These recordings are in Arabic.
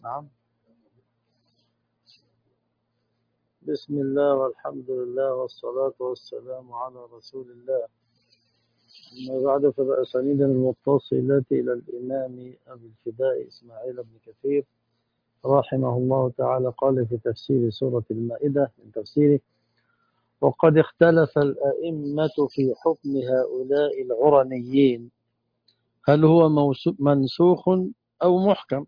نعم. بسم الله والحمد لله والصلاة والسلام على رسول الله. أما بعد، فبأسانيدنا المتصلة إلى الإمام أبي الفداء إسماعيل بن كثير رحمه الله تعالى قال في تفسير سورة المائدة من تفسيره: وقد اختلف الأئمة في حكم هؤلاء العرنيين، هل هو منسوخ أو محكم؟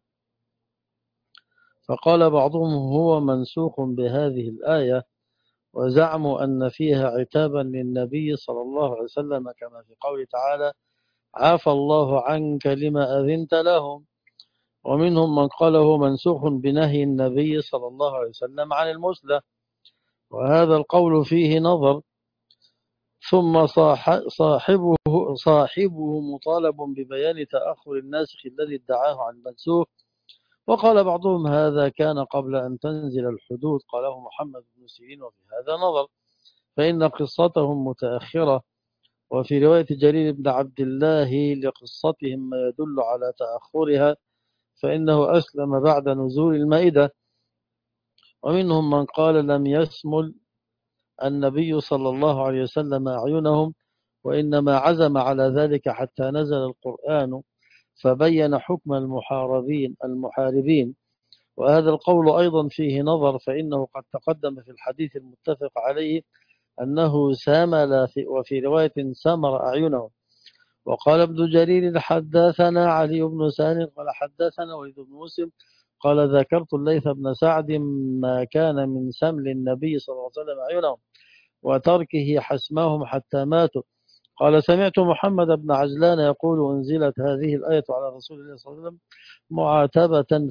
فقال بعضهم هو منسوخ بهذه الآية، وزعموا أن فيها عتابا للنبي صلى الله عليه وسلم كما في قوله تعالى: عفى الله عنك لما أذنت لهم. ومنهم من قاله منسوخ بنهي النبي صلى الله عليه وسلم عن المثلى، وهذا القول فيه نظر. ثم صاحبه مطالب ببيان تأخر الناسخ الذي ادعاه عن منسوخ. وقال بعضهم هذا كان قبل أن تنزل الحدود، قاله محمد بن سيرين، وفي هذا نظر، فإن قصتهم متأخرة، وفي رواية جرير بن عبد الله لقصتهم ما يدل على تأخرها، فإنه أسلم بعد نزول المائدة. ومنهم من قال لم يسمل النبي صلى الله عليه وسلم أعينهم، وإنما عزم على ذلك حتى نزل القرآن فبين حكم المحاربين. وهذا القول أيضا فيه نظر، فإنه قد تقدم في الحديث المتفق عليه أنه سامل وفي رواية سمر أعينهم. وقال ابن جرير حدثنا علي بن سهل قال حدثنا وليد بن مسلم قال ذكرت الليث بن سعد ما كان من سمل النبي صلى الله عليه وسلم أعينهم وتركه حسمهم حتى ماتوا. قال سمعت محمد بن عجلان يقول أنزلت هذه الآية على رسول الله صلى الله عليه وسلم معاتبة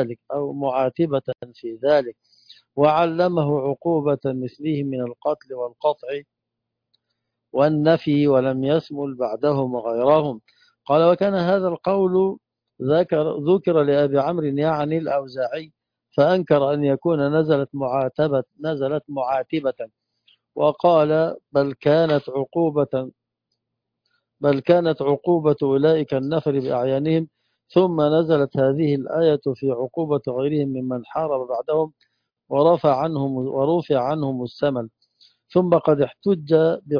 في ذلك وعلمه عقوبة مثله من القتل والقطع والنفي، ولم يسمل بعدهم وغيرهم. قال وكان هذا القول ذكر لأبي عمرو يعني الأوزاعي، فأنكر أن يكون نزلت معاتبة، وقال بل كانت عقوبة أولئك النفر بأعيانهم، ثم نزلت هذه الآية في عقوبة غيرهم ممن حارب بعدهم ورفع عنهم السمل. ثم قد احتج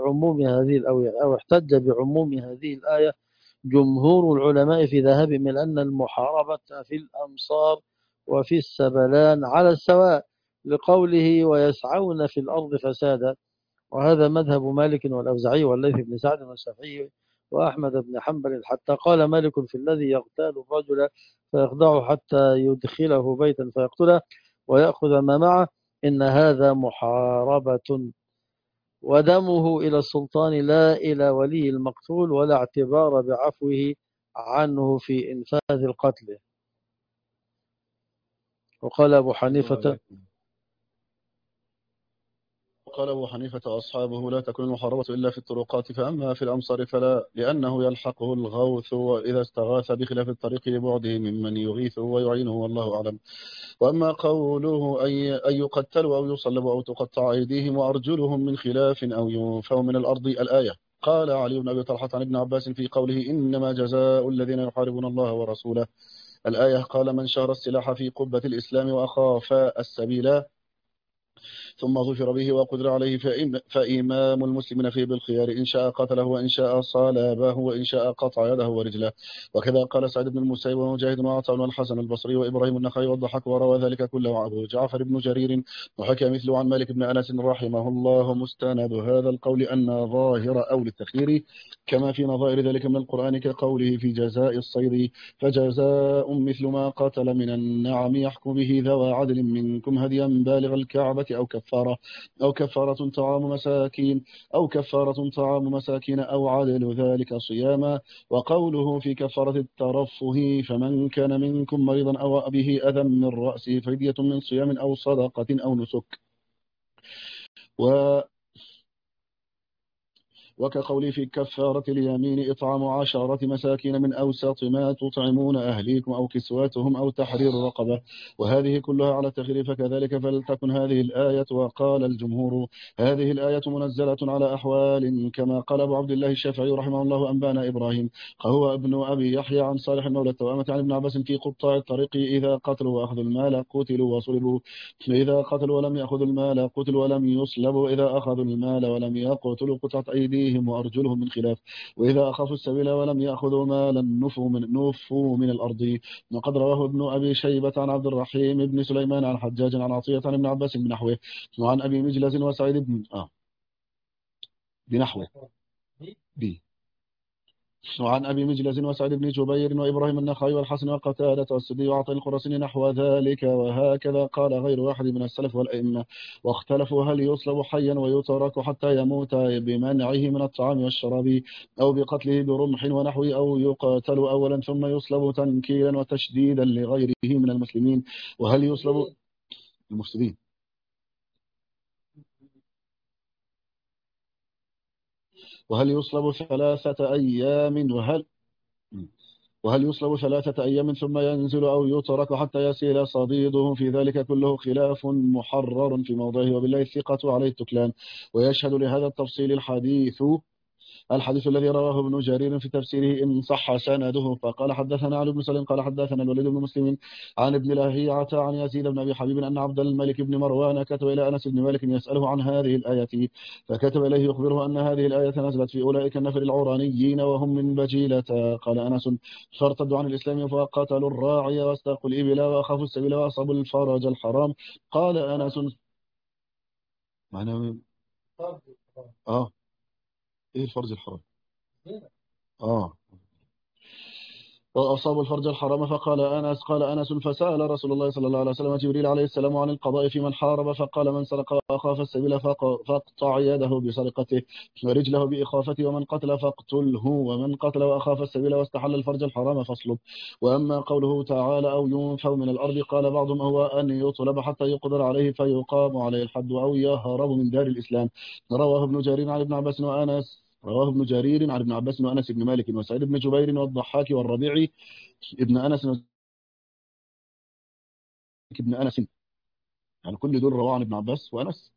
بعموم هذه الآية جمهور العلماء في ذهابهم إلى أن المحاربة في الأمصار وفي السبلان على السواء، لقوله ويسعون في الأرض فسادا. وهذا مذهب مالك والأوزاعي والليث بن سعد والشافعي وأحمد بن حنبل، حتى قال مالك في الذي يغتال الرجل فيخضعه حتى يدخله بيتا فيقتله ويأخذ ما معه: إن هذا محاربة، ودمه إلى السلطان لا إلى ولي المقتول، ولا اعتبار بعفوه عنه في إنفاذ القتل. وقال أبو حنيفة وأصحابه لا تكون المحاربة إلا في الطرقات، فأما في الأمصار فلا، لأنه يلحقه الغوث وإذا استغاث بخلاف الطريق لبعده ممن يغيثه ويعينه، والله أعلم. وأما قوله أن يقتلوا أو يصلبوا أو تقطع أيديهم وأرجلهم من خلاف أو ينفوا من الأرض الآية، قال علي بن أبي طلحة عن ابن عباس في قوله إنما جزاء الذين يحاربون الله ورسوله الآية، قال من شهر السلاح في قبة الإسلام وأخاف السبيل ثم ظفر به وقدر عليه فإمام المسلمين فيه بالخيار، إن شاء قتله وإن شاء صلبه وإن شاء قطع يده ورجله. وكذا قال سعيد بن المسيب ومجاهد وعطاء والحسن البصري وإبراهيم النخعي والضحاك، وروى ذلك كله أبو جعفر بن جرير، وحكى مثله عن مالك بن أنس رحمه الله. مستند هذا القول أن ظاهر أو للتخيير كما في نظائر ذلك من القرآن، كقوله في جزاء الصيد فجزاء مثل ما قتل من النعم يحكم به ذوى عدل منكم هديا بالغ الكعبة أو كفارة طعام مساكين أو عدل ذلك صياما. وقوله في كفارة الترفه فمن كان منكم مريضا أو به أذى من رأسه فدية من صيام أو صدقة أو نسك. وكقولي في كفارة اليمين إطعام 10 مساكين من أوسط ما تطعمون أهليكم أو كسوتهم أو تحرير رقبة، وهذه كلها على التخيير. فكذلك فلتكن هذه الآية. وقال الجمهور هذه الآية منزلة على أحوال كما قال أبو عبد الله الشافعي رحمه الله أنبانا إبراهيم هو ابن أبي يحيى عن صالح مولى التوأمة عن ابن عباس في قطاع الطريق إذا قتلوا وأخذوا المال قتلوا وصلبوا، إذا قتلوا ولم يأخذوا المال قتلوا ولم يصلبوا، إذا أخذوا المال ولم يقتلوا قطعت أيديهم وأرجلهم من خلاف، وإذا أخافوا السبيل ولم يأخذوا مالا نفوا من الأرض. وقد رواه ابن أبي شيبة عن عبد الرحيم بن سليمان عن حجاج عن عطية عن ابن عباس بنحوه، وعن أبي مجلس وسعيد بنحوه بي وعن أبي مجلس وسعد بن جبير وإبراهيم النخعي والحسن وقتادة والسدي وعطاء القرسي نحو ذلك. وهكذا قال غير واحد من السلف والأئمة، واختلفوا هل يصلب حيا ويترك حتى يموت بمنعه من الطعام والشراب أو بقتله برمح ونحوه، أو يقاتل أولا ثم يصلب تنكيلا وتشديدا لغيره من المسلمين. وهل يصلب المفسدين وهل يصلب 3 أيام وهل يصلب 3 أيام ثم ينزل أو يترك حتى يسيل صديده؟ في ذلك كله خلاف محرر في موضعه، وبالله الثقة عليه التكلان. ويشهد لهذا التفصيل الحديث الذي رواه ابن جرير في تفسيره إن صح سنده. فقال حدثنا علي بن سليم قال حدثنا الوليد بن مسلم عن ابن لهيعة عن يزيد بن أبي حبيب أن عبد الملك بن مروان كتب إلى أنس بن مالك يسأله عن هذه الآية، فكتب إليه يخبره أن هذه الآية نزلت في أولئك النفر العرانيين وهم من بجيلة. قال أنس فارتدوا عن الإسلام فقتلوا الراعي واستاقوا الإبل وأخافوا السبيل وأصابوا الفرج الحرام. قال أنس معنى إيه الفرج الحرام؟ آه وأصابوا الفرج الحرام. قال أنس فسأل رسول الله صلى الله عليه وسلم جبريل عليه السلام عن القضاء في من حارب، فقال من سرق وأخاف السبيل فاقطع يده بسرقته ورجله بإخافته، ومن قتل فاقتله، ومن قتل وأخاف السبيل واستحل الفرج الحرام فاصلب. وأما قوله تعالى أو ينفوا من الأرض قال بعضهم هو أن يطلب حتى يقدر عليه فيقام عليه الحد أو يهرب من دار الإسلام. رواه ابن جرير عن ابن عباس وأنس رواه ابن جرير عن ابن عباس وأنس بن مالك وسعيد بن جبير والضحاك والربيع ابن أنس ابن أنس، يعني كل دول رواه عن ابن عباس وأنس.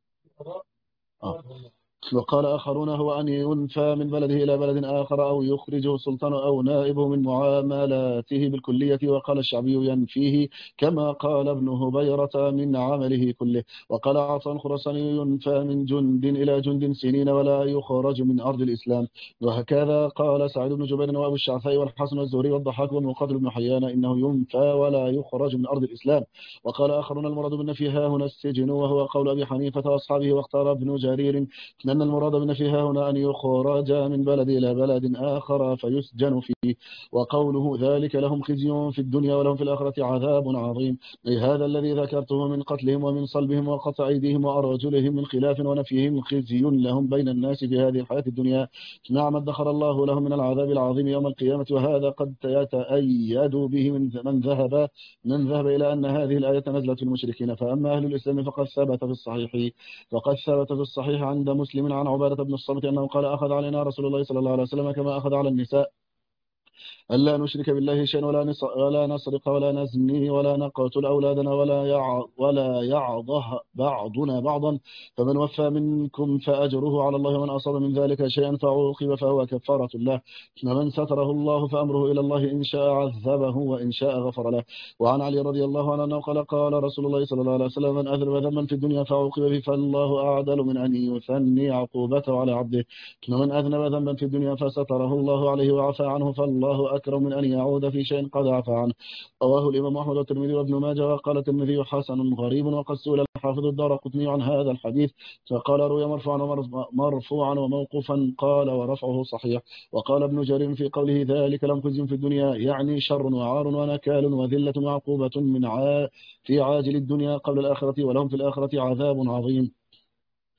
آه. وقال آخرون هو أن ينفى من بلده إلى بلد آخر أو يخرجه السلطان أو نائبه من معاملاته بالكلية. وقال الشعبي ينفيه كما قال ابن هبيرة من عمله كله. وقال عطاء الخرساني ينفى من جند إلى جند سنين ولا يخرج من أرض الإسلام. وهكذا قال سعيد بن جبير وأبو الشعثاء والحسن الزهري والضحاك والمقاتل بن حيان إنه ينفى ولا يخرج من أرض الإسلام. وقال آخرون المراد بالنفي ها هنا السجن، وهو قول أبي حنيفة وأصحابه. واختار ابن جرير لأن المراد بالنفي هنا أن يخرج من بلد إلى بلد آخر فيسجن فيه. وقوله ذلك لهم خزي في الدنيا ولهم في الآخرة عذاب عظيم، أي هذا الذي ذكرته من قتلهم ومن صلبهم وقطع أيديهم وأرجلهم من خلاف ونفيهم خزي لهم بين الناس في هذه الحياة الدنيا مع ما ادخر الله لهم من العذاب العظيم يوم القيامة. وهذا قد يتأيد به من ذهب إلى أن هذه الآية نزلت في المشركين. فأما أهل الإسلام فقد ثبت في الصحيح عند مسلم عن عبادة بن الصامت أنه قال أخذ علينا رسول الله صلى الله عليه وسلم كما أخذ على النساء ألا نشرك بالله شيئا ولا نسرق ولا نزني ولا نقتل أولادنا ولا يعضه بعضنا بعضا، فمن وفى منكم فأجره على الله، ومن أصاب من ذلك شيئا فعوقب فهو كفارة الله، ومن ستره الله فأمره إلى الله إن شاء عذبه وإن شاء غفر له. وعن علي رضي الله عنه أنه قال رسول الله صلى الله عليه وسلم من أذنب ذنبا في الدنيا فعوقب به فالله أعدل من أن يثني عقوبته على عبده، ومن أذنب ذنبا في الدنيا فستره الله عليه وعفى عنه فالله أكرم من أن يعود في شيء قد عفى عنه. رواه الإمام أحمد والترمذي وابن ماجه. وقال الترمذي حسن غريب. وقد سئل الحافظ الدارقطني عن هذا الحديث فقال روي مرفوعا وموقوفا، قال ورفعه صحيح. وقال ابن جرير في قوله ذلك لهم خزي في الدنيا يعني شر وعار ونكال وذلة وعقوبة في عاجل الدنيا قبل الآخرة، ولهم في الآخرة عذاب عظيم.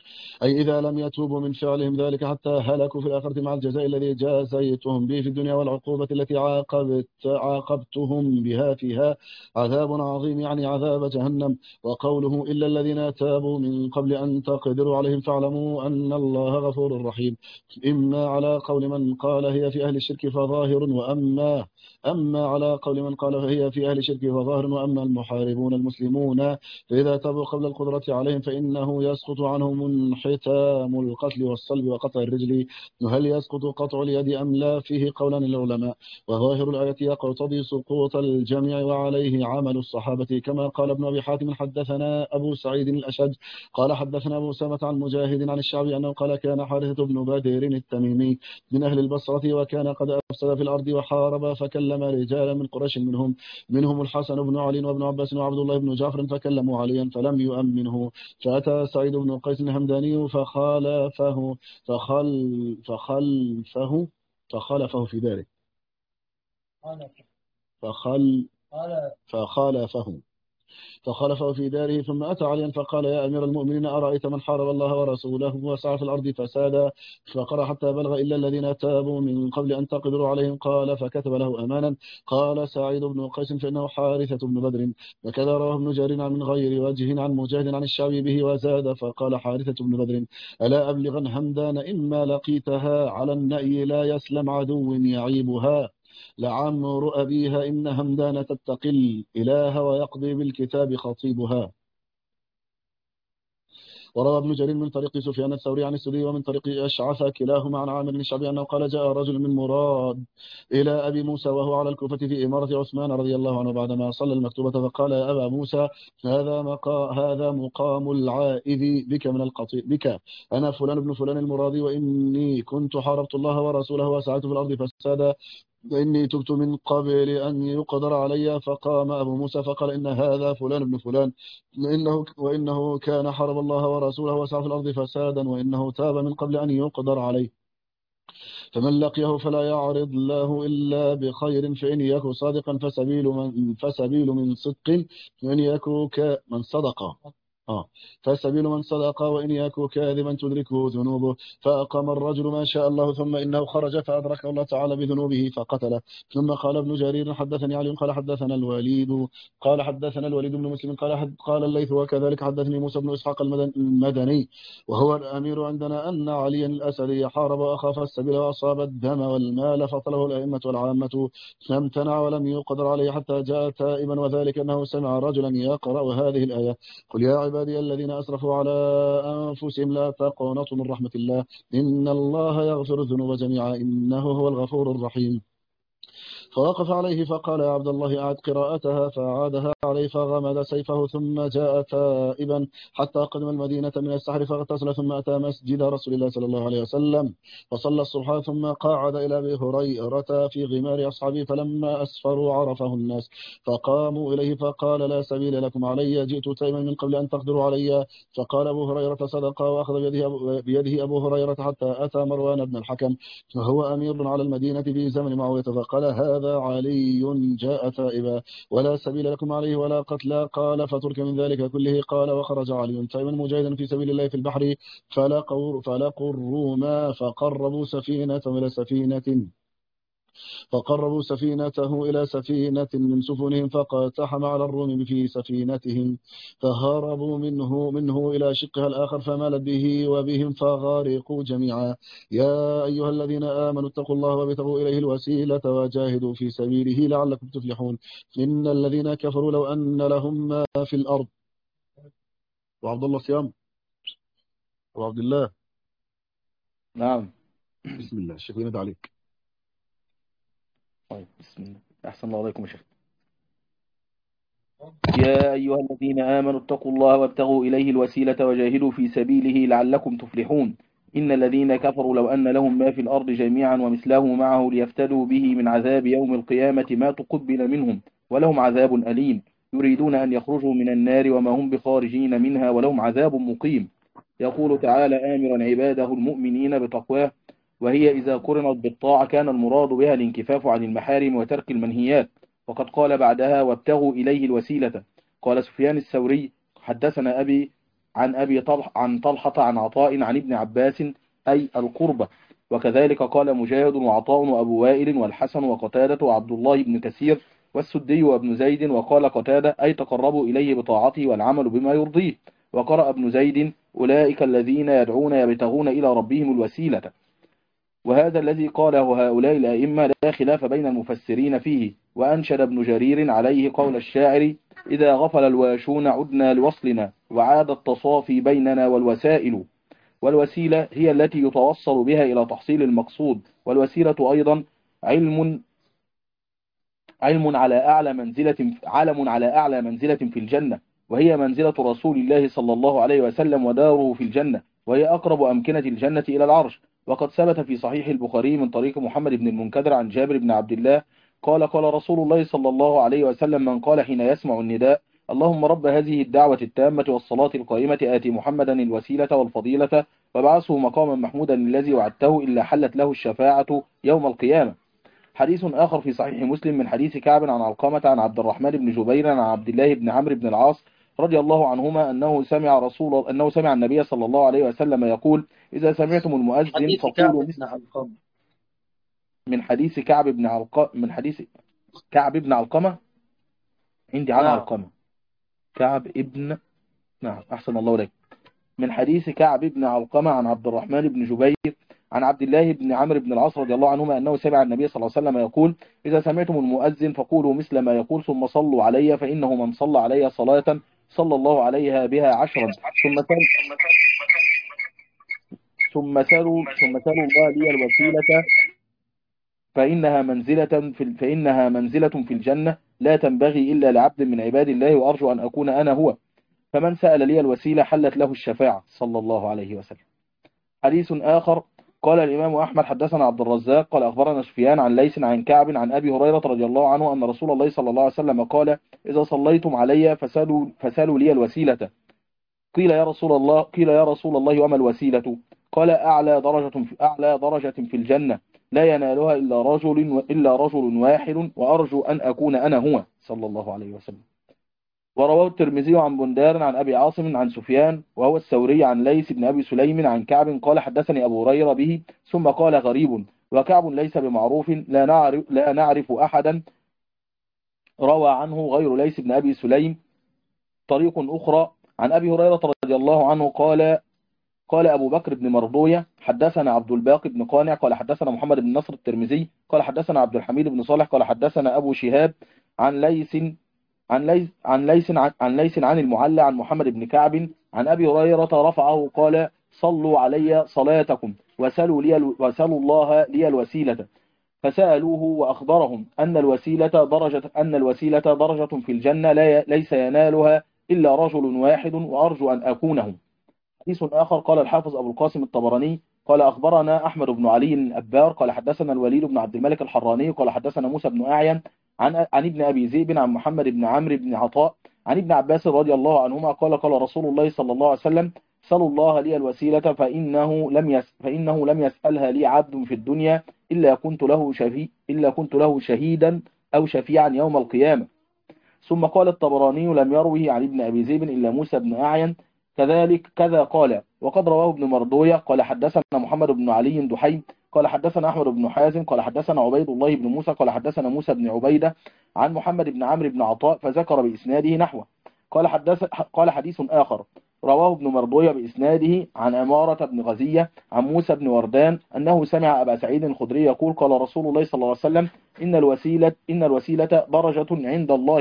أي إذا لم يتوبوا من فعلهم ذلك حتى هلكوا في الآخرة مع الجزاء الذي جازيتهم به في الدنيا والعقوبة التي عاقبتهم بها فيها عذاب عظيم، يعني عذاب جهنم. وقوله إلا الذين تابوا من قبل أن تقدروا عليهم فاعلموا أن الله غفور رحيم، إما على قول من قال هي في أهل الشرك فظاهر، أما على قول من قال هي في أهل الشرك فظاهر، وأما المحاربون المسلمون فإذا تابوا قبل القدرة عليهم فإنه يسقط عنهم انحتام القتل والصلب وقطع الرجل. وهل يسقط قطع اليد أم لا؟ فيه قولان للعلماء، وظاهر الآية يقتضي سقوط الجميع وعليه عمل الصحابة، كما قال ابن أبي حاتم حدثنا أبو سعيد الأشج قال حدثنا أبو سامة عن مجاهد عن الشعبي أنه قال كان حارثة بن بدر التميمي من أهل البصرة، وكان قد أفسد في الأرض وحارب، فكلم رجالا من قريش منهم الحسن بن علي وابن عباس وعبد الله بن جعفر، فكلموا عليا فلم يؤمنه، فأتى سعيد بن قيس الهمداني فخالفه في ذلك فخالفه فخلفه في داره، ثم أتى عليا فقال يا أمير المؤمنين أرأيت من حارب الله ورسوله وسعى في الأرض فسادا فقرأ حتى بلغ إلا الذين تابوا من قبل أن تقدروا عليهم، قال فكتب له أمانا. قال سعيد بن قيس فإنه حارثة بن بدر. وكذا رواه ابن جرير من غير وجه عن مجاهد عن الشعبي به وزاد فقال حارثة بن بدر ألا أبلغن همدان إما لقيتها على النأي لا يسلم عدو يعيبها لعمر أبيها إن همدان تتقي الإله ويقضي بالكتاب خطيبها. وروى ابن جرير من طريق سفيان الثوري عن السدي ومن طريق أشعث كلاهما عن عامر بن الشعبي أنه قال جاء رجل من مراد إلى أبي موسى وهو على الكوفة في إمارة عثمان رضي الله عنه بعدما صلى المكتوبة، فقال يا أبا موسى هذا مقام العائذ بك من القطيع بك، أنا فلان بن فلان المرادي، وإني كنت حاربت الله ورسوله وسعيت في الأرض فسادا، فإني تبت من قبل أن يقدر علي. فقام أبو موسى فقال إن هذا فلان بن فلان وإنه كان حرب الله ورسوله وسعى في الأرض فسادا، وإنه تاب من قبل أن يقدر عليه، فمن لقيه فلا يعرض له إلا بخير، فإن يكن صادقا فسبيل من صدق، وإن يكن من صدق فسبيل من صدق، وإن يكن كاذبا تدركه ذنوبه. فأقام الرجل ما شاء الله، ثم إنه خرج فأدركه الله تعالى بذنوبه فقتله. ثم قال ابن جرير حدثني علي قال حدثنا الوليد بن مسلم قال الليث وكذلك حدثني موسى بن إسحاق المدني وهو الأمير عندنا أن عليا الأسدي حارب وأخاف السبيل وأصاب الدم والمال فطله الأئمة والعامة، فامتنع ولم يقدر عليه حتى جاء تائبا، وذلك أنه سمع رجلا يقرأ هذه الآية قل يا عبادي الذين أسرفوا على أنفسهم لا تقنطوا من رحمة الله إن الله يغفر الذنوب جميعا إنه هو الغفور الرحيم. فوقف عليه فقال يا عبد الله أعد قراءتها، فأعادها عليه فغمد سيفه، ثم جاء تائبا حتى قدم المدينة من السحر فاغتسل، ثم أتى مسجد رسول الله صلى الله عليه وسلم فصلى الصبح، ثم قعد إلى أبي هريرة في غمار أصحابه، فلما أسفروا عرفه الناس فقاموا إليه فقال لا سبيل لكم علي، جئت تائما من قبل أن تقدروا علي. فقال أبو هريرة صدق، وأخذ بيده أبو هريرة حتى أتى مروان بن الحكم وهو أمير على المدينة في زمن معاوية، فقال هذا علي جاء تائبا ولا سبيل لكم عليه ولا قتل، قال فترك من ذلك كله. قال وخرج علي تائبا مجاهدا في سبيل الله في البحر، فلقوا الروم فقربوا سفينته إلى سفينة من سفنهم فاقتحم على الروم في سفينتهم فهربوا منه إلى شقها الآخر فمالت به وبهم فغارقوا جميعا. يا أيها الذين آمنوا اتقوا الله وابتغوا إليه الوسيلة وجاهدوا في سبيله لعلكم تفلحون. إن الذين كفروا لو أن لهم ما في الأرض. وعبد الله صيام وعبد الله. نعم. بسم الله الشيخ ينادى عليك. طيب بسم الله. أحسن الله عليكم يا شيخ. يا أيها الذين آمنوا اتقوا الله وابتغوا إليه الوسيلة وجاهدوا في سبيله لعلكم تفلحون. إن الذين كفروا لو أن لهم ما في الأرض جميعا ومثله معه ليفتدوا به من عذاب يوم القيامة ما تقبل منهم ولهم عذاب أليم. يريدون أن يخرجوا من النار وما هم بخارجين منها ولهم عذاب مقيم. يقول تعالى آمرا عباده المؤمنين بتقواه، وهي إذا قرنت بالطاعة كان المراد بها الانكفاف عن المحارم وترك المنهيات. وقد قال بعدها وابتغوا إليه الوسيلة. قال سفيان الثوري حدثنا أبي عن طلحة عن عطاء عن ابن عباس أي القربة. وكذلك قال مجاهد وعطاء وأبو وائل والحسن وقتادة وعبد الله بن كثير والسدي وابن زيد. وقال قتادة أي تقربوا إليه بطاعته والعمل بما يرضيه. وقرأ ابن زيد أولئك الذين يدعون يبتغون إلى ربهم الوسيلة. وهذا الذي قاله هؤلاء الأئمة لا خلاف بين المفسرين فيه. وأنشد ابن جرير عليه قول الشاعر إذا غفل الواشون عدنا لوصلنا وعاد التصافي بيننا والوسائل. والوسيلة هي التي يتوصل بها إلى تحصيل المقصود. والوسيلة أيضا علم علم على أعلى منزلة في الجنة، وهي منزلة رسول الله صلى الله عليه وسلم وداره في الجنة، وهي أقرب أمكنة الجنة إلى العرش. وقد ثبت في صحيح البخاري من طريق محمد بن المنكدر عن جابر بن عبد الله قال رسول الله صلى الله عليه وسلم من قال حين يسمع النداء اللهم رب هذه الدعوة التامة والصلاة القائمة آتي محمدا الوسيلة والفضيلة وابعثه مقاما محمودا الذي وعدته إلا حلت له الشفاعة يوم القيامة. حديث آخر في صحيح مسلم من حديث كعب عن علقمة عن عبد الرحمن بن جبير عن عبد الله بن عمرو بن العاص رضي الله عنهما أنه سمع النبي صلى الله عليه وسلم يقول إذا سمعتم المؤذن حديث كعب فقولوا بن علقمة. من حديث كعب بن علقمة عندي عن نعم. علقمة كعب ابن نعم أحسن الله لك. من حديث كعب بن علقمة عن عبد الرحمن بن جبير عن عبد الله بن عمرو بن العاص رضي الله عنهما أنه سمع النبي صلى الله عليه وسلم يقول إذا سمعتم المؤذن فقولوا مثل ما يقول ثم صلوا علي فإنه من صلى علي صلاة صلى الله عليها بها عشرا ثم سلوا الله لي الوسيلة فإنها منزلة في الجنة لا تنبغي إلا لعبد من عباد الله وأرجو أن أكون أنا هو. فمن سأل لي الوسيلة حلت له الشفاعة صلى الله عليه وسلم. حديث آخر قال الإمام أحمد حدثنا عبد الرزاق قال أخبرنا سفيان عن ليس عن كعب عن أبي هريرة رضي الله عنه أن رسول الله صلى الله عليه وسلم قال إذا صليتم علي فسالوا لي الوسيلة. قيل يا رسول الله وما الوسيلة؟ قال أعلى درجة في الجنة لا ينالها إلا رجل واحد وأرجو أن أكون أنا هو صلى الله عليه وسلم. ورواه الترمذي عن بندار عن أبي عاصم عن سفيان وهو الثوري عن ليس بن أبي سليم عن كعب قال حدثني أبو هريرة به ثم قال غريب. وكعب ليس بمعروف لا نعرف أحدا روى عنه غير ليس بن أبي سليم. طريق أخرى عن أبي هريرة رضي الله عنه قال أبو بكر بن مردوية حدثنا عبد الباقي بن قانع قال حدثنا محمد بن نصر الترمذي قال حدثنا عبد الحميد بن صالح قال حدثنا أبو شهاب عن ليس عن المعلى عن محمد بن كعب عن أبي هريرة رفعه قال صلوا علي صلاتكم وسلوا الله لي الوسيلة. فسألوه وأخبرهم أن الوسيلة درجة في الجنة ليس ينالها إلا رجل واحد وأرجو أن أكونه. حديث آخر قال الحافظ أبو القاسم الطبراني قال أخبرنا أحمد بن علي الأبار قال حدثنا الوليد بن عبد الملك الحراني قال حدثنا موسى بن أعين عن ابن أبي ذئب عن محمد بن عمرو بن عطاء عن ابن عباس رضي الله عنهما قال رسول الله صلى الله عليه وسلم سلوا الله لي الوسيلة فإنه لم يسألها لي عبد في الدنيا إلا كنت له شهيدا أو شفيعا يوم القيامة. ثم قال الطبراني لم يروه عن ابن أبي ذئب إلا موسى بن أعين كذا قال. وقد رواه ابن مردوية قال حدثنا محمد بن علي دحيم قال حدثنا أحمد بن حازم قال حدثنا عبيد الله بن موسى قال حدثنا موسى بن عبيدة عن محمد بن عمرو بن عطاء فذكر بإسناده نحوه. قال حديث آخر رواه ابن مردوية بإسناده عن عمارة بن غزية عن موسى بن وردان أنه سمع أبا سعيد الخدري يقول قال رسول الله صلى الله عليه وسلم إن الوسيلة درجة عند الله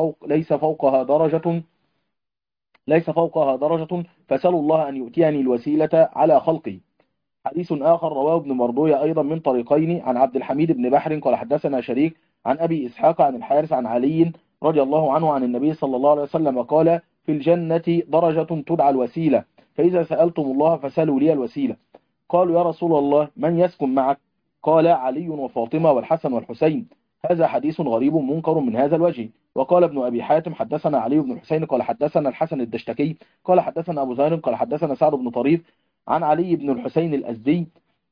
ليس فوقها درجة فسألوا الله أن يؤتيني الوسيلة على خلقه. حديث آخر رواه ابن مردوية أيضا من طريقين عن عبد الحميد بن بحر قال حدثنا شريك عن أبي إسحاق عن الحارث عن علي رضي الله عنه عن النبي صلى الله عليه وسلم قال في الجنة درجة تدعى الوسيلة فإذا سألتم الله فسألوا لي الوسيلة. قالوا يا رسول الله من يسكن معك؟ قال علي وفاطمة والحسن والحسين. هذا حديث غريب منكر من هذا الوجه. وقال ابن أبي حاتم حدثنا علي بن الحسين قال حدثنا الحسن الدشتكي قال حدثنا أبو ذر قال حدثنا سعد بن طريف عن علي بن الحسين الأزدي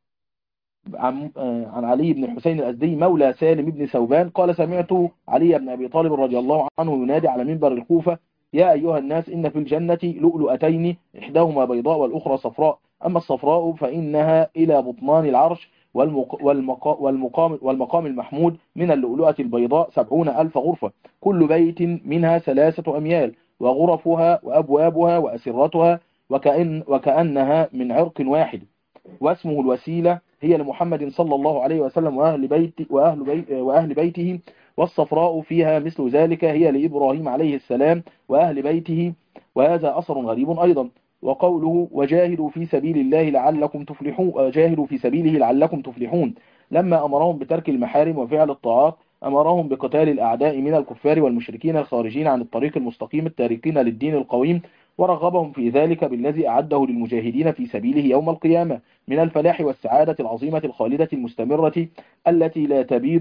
مولى سالم بن ثوبان قال سمعت علي بن أبي طالب رضي الله عنه ينادي على منبر الكوفة يا أيها الناس إن في الجنة لؤلؤتين إحداهما بيضاء والأخرى صفراء، أما الصفراء فإنها إلى بطنان العرش، والمقام المحمود من اللؤلؤة البيضاء 70,000 غرفة، كل بيت منها 3 أميال، وغرفها وأبوابها وأسرتها وكأنها من عرق واحد، واسمه الوسيلة هي لمحمد صلى الله عليه وسلم وأهل بيته، والصفراء فيها مثل ذلك هي لإبراهيم عليه السلام وأهل بيته، وهذا أثر غريب أيضا. وقوله وجاهدوا في سبيل الله لعلكم تفلحون، جاهدوا في سبيله لعلكم تفلحون، لما أمرهم بترك المحارم وفعل الطاعات أمرهم بقتال الأعداء من الكفار والمشركين الخارجين عن الطريق المستقيم التاركين للدين القويم، ورغبهم في ذلك بالذي أعده للمجاهدين في سبيله يوم القيامة من الفلاح والسعادة العظيمة الخالدة المستمرة التي لا تبيد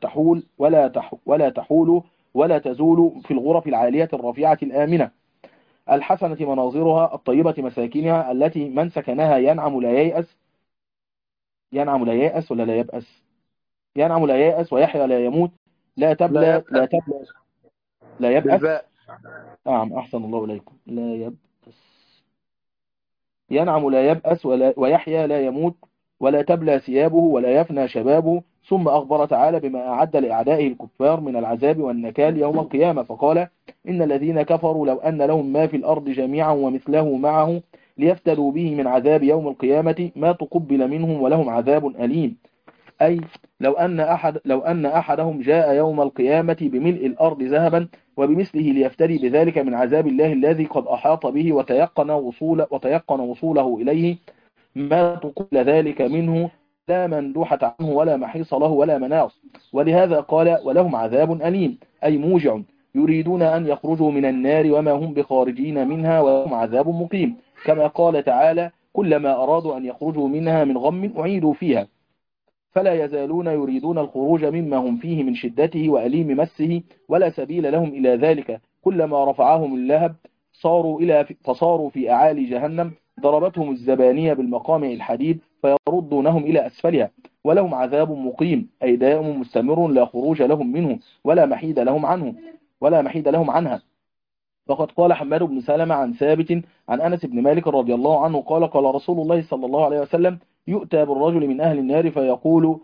ولا تزول في الغرف العالية الرفيعة الآمنة الحسنة مناظرها الطيبة مساكنها التي من سكنها ينعم لا ييأس ولا لا يبأس، ينعم لا ييأس ويحيى لا يموت، لا يبأس بالباء. نعم أحسن الله إليكم، لا يبأس، ينعم لا يبأس ويحيى لا يموت، ولا تبلى ثيابه ولا يفنى شبابه. ثم أخبر تعالى بما أعد لأعدائه الكفار من العذاب والنكال يوم القيامة فقال إن الذين كفروا لو أن لهم ما في الأرض جميعا ومثله معه ليفتدوا به من عذاب يوم القيامة ما تقبل منهم ولهم عذاب أليم. أي لو أن أحدهم جاء يوم القيامة بملء الأرض ذهبا وبمثله ليفتري بذلك من عذاب الله الذي قد أحاط به وتيقن وصوله إليه ما تقبل ذلك منه لا مندوحة عنه ولا محيص له ولا مناص. ولهذا قال ولهم عذاب أليم أي موجع، يريدون أن يخرجوا من النار وما هم بخارجين منها ولهم عذاب مقيم، كما قال تعالى كلما أرادوا أن يخرجوا منها من غم أعيدوا فيها فلا يزالون يريدون الخروج مما هم فيه من شدته وأليم مسه ولا سبيل لهم إلى ذلك، كلما رفعهم اللهب فصاروا في أعالي جهنم ضربتهم الزبانية بالمقامع الحديد فيردونهم إلى أسفلها، ولهم عذاب مقيم أي دائم مستمر لا خروج لهم منه ولا محيد لهم عنها. فقد قال حماد بن سلمة عن ثابت عن أنس بن مالك رضي الله عنه قال قال رسول الله صلى الله عليه وسلم يؤتى بالرجل من أهل النار فيقول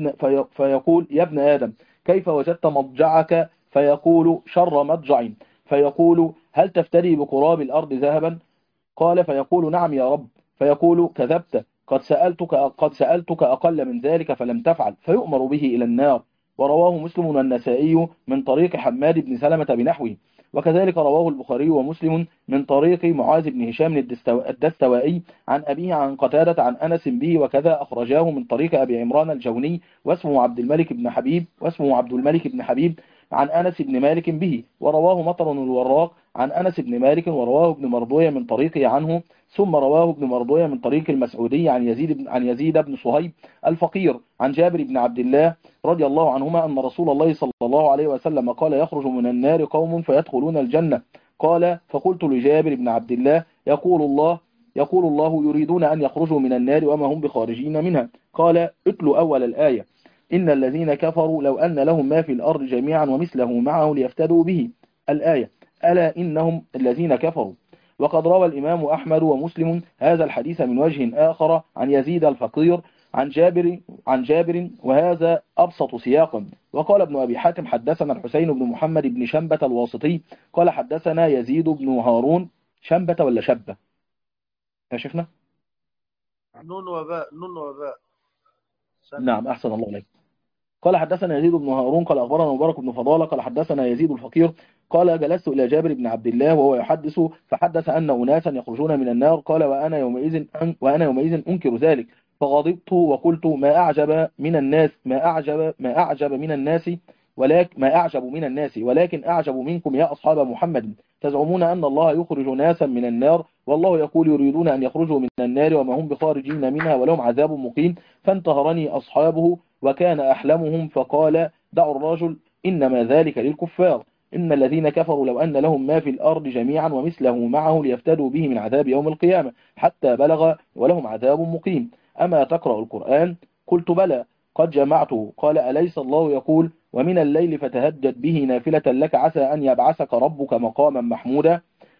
يا ابن آدم كيف وجدت مضجعك؟ فيقول شر مضجع، فيقول هل تفتري بقراب الأرض ذهبا؟ قال فيقول نعم يا رب، فيقول كذبت قد سألتك أقل من ذلك فلم تفعل، فيؤمر به إلى النار. ورواه مسلم والنسائي من طريق حماد بن سلمة بنحوه، وكذلك رواه البخاري ومسلم من طريق معاذ بن هشام الدستوائي عن أبيه عن قتادة عن أنس به، وكذا أخرجاه من طريق أبي عمران الجوني واسمه عبد الملك بن حبيب عن أنس بن مالك به، ورواه مطر الوراق عن أنس بن مالك، ورواه ابن مردوية من طريقه عنه، ثم رواه ابن مردوية من طريق المسعودي عن يزيد بن صهيب الفقير عن جابر بن عبد الله رضي الله عنهما أن رسول الله صلى الله عليه وسلم قال يخرج من النار قوم فيدخلون الجنة. قال فقلت لجابر بن عبد الله يقول الله يريدون أن يخرجوا من النار وما هم بخارجين منها. قال اتلوا أول الآية إن الذين كفروا لو أن لهم ما في الأرض جميعا ومثله معه ليفتدوا به الآية ألا إنهم الذين كفروا. وقد روى الإمام أحمد ومسلم هذا الحديث من وجه آخر عن يزيد الفقير عن جابر وهذا أبسط سياقا. وقال ابن أبي حاتم حدثنا الحسين بن محمد بن شنبة الواسطي قال حدثنا يزيد بن هارون. شنبة ولا شبة يا شيخنا؟ نون وباء. نعم أحسن الله عليك. قال حدثنا يزيد بن هارون قال أخبرنا مبارك بن فضالة قال حدثنا يزيد الفقير قال جلست إلى جابر بن عبد الله وهو يحدث فحدث أن أناسا يخرجون من النار قال وأنا يومئذ أنكر ذلك فغضبت وقلت ما أعجب من الناس ولكن أعجب منكم يا أصحاب محمد تزعمون أن الله يخرج ناسا من النار والله يقول يريدون أن يخرجوا من النار وما هم بخارجين منها ولهم عذاب مقيم. فانتهرني أصحابه وكان أحلمهم فقال دعوا الرجل إنما ذلك للكفار إن الذين كفروا لو أن لهم ما في الأرض جميعا ومثله معه ليفتدوا به من عذاب يوم القيامة حتى بلغ ولهم عذاب مقيم. أما تقرأ القرآن؟ قلت بلى. قد جمعته. قال أليس الله يقول ومن الليل فتهجد به نافلة لك عسى أن يبعثك ربك مقاما محمودا.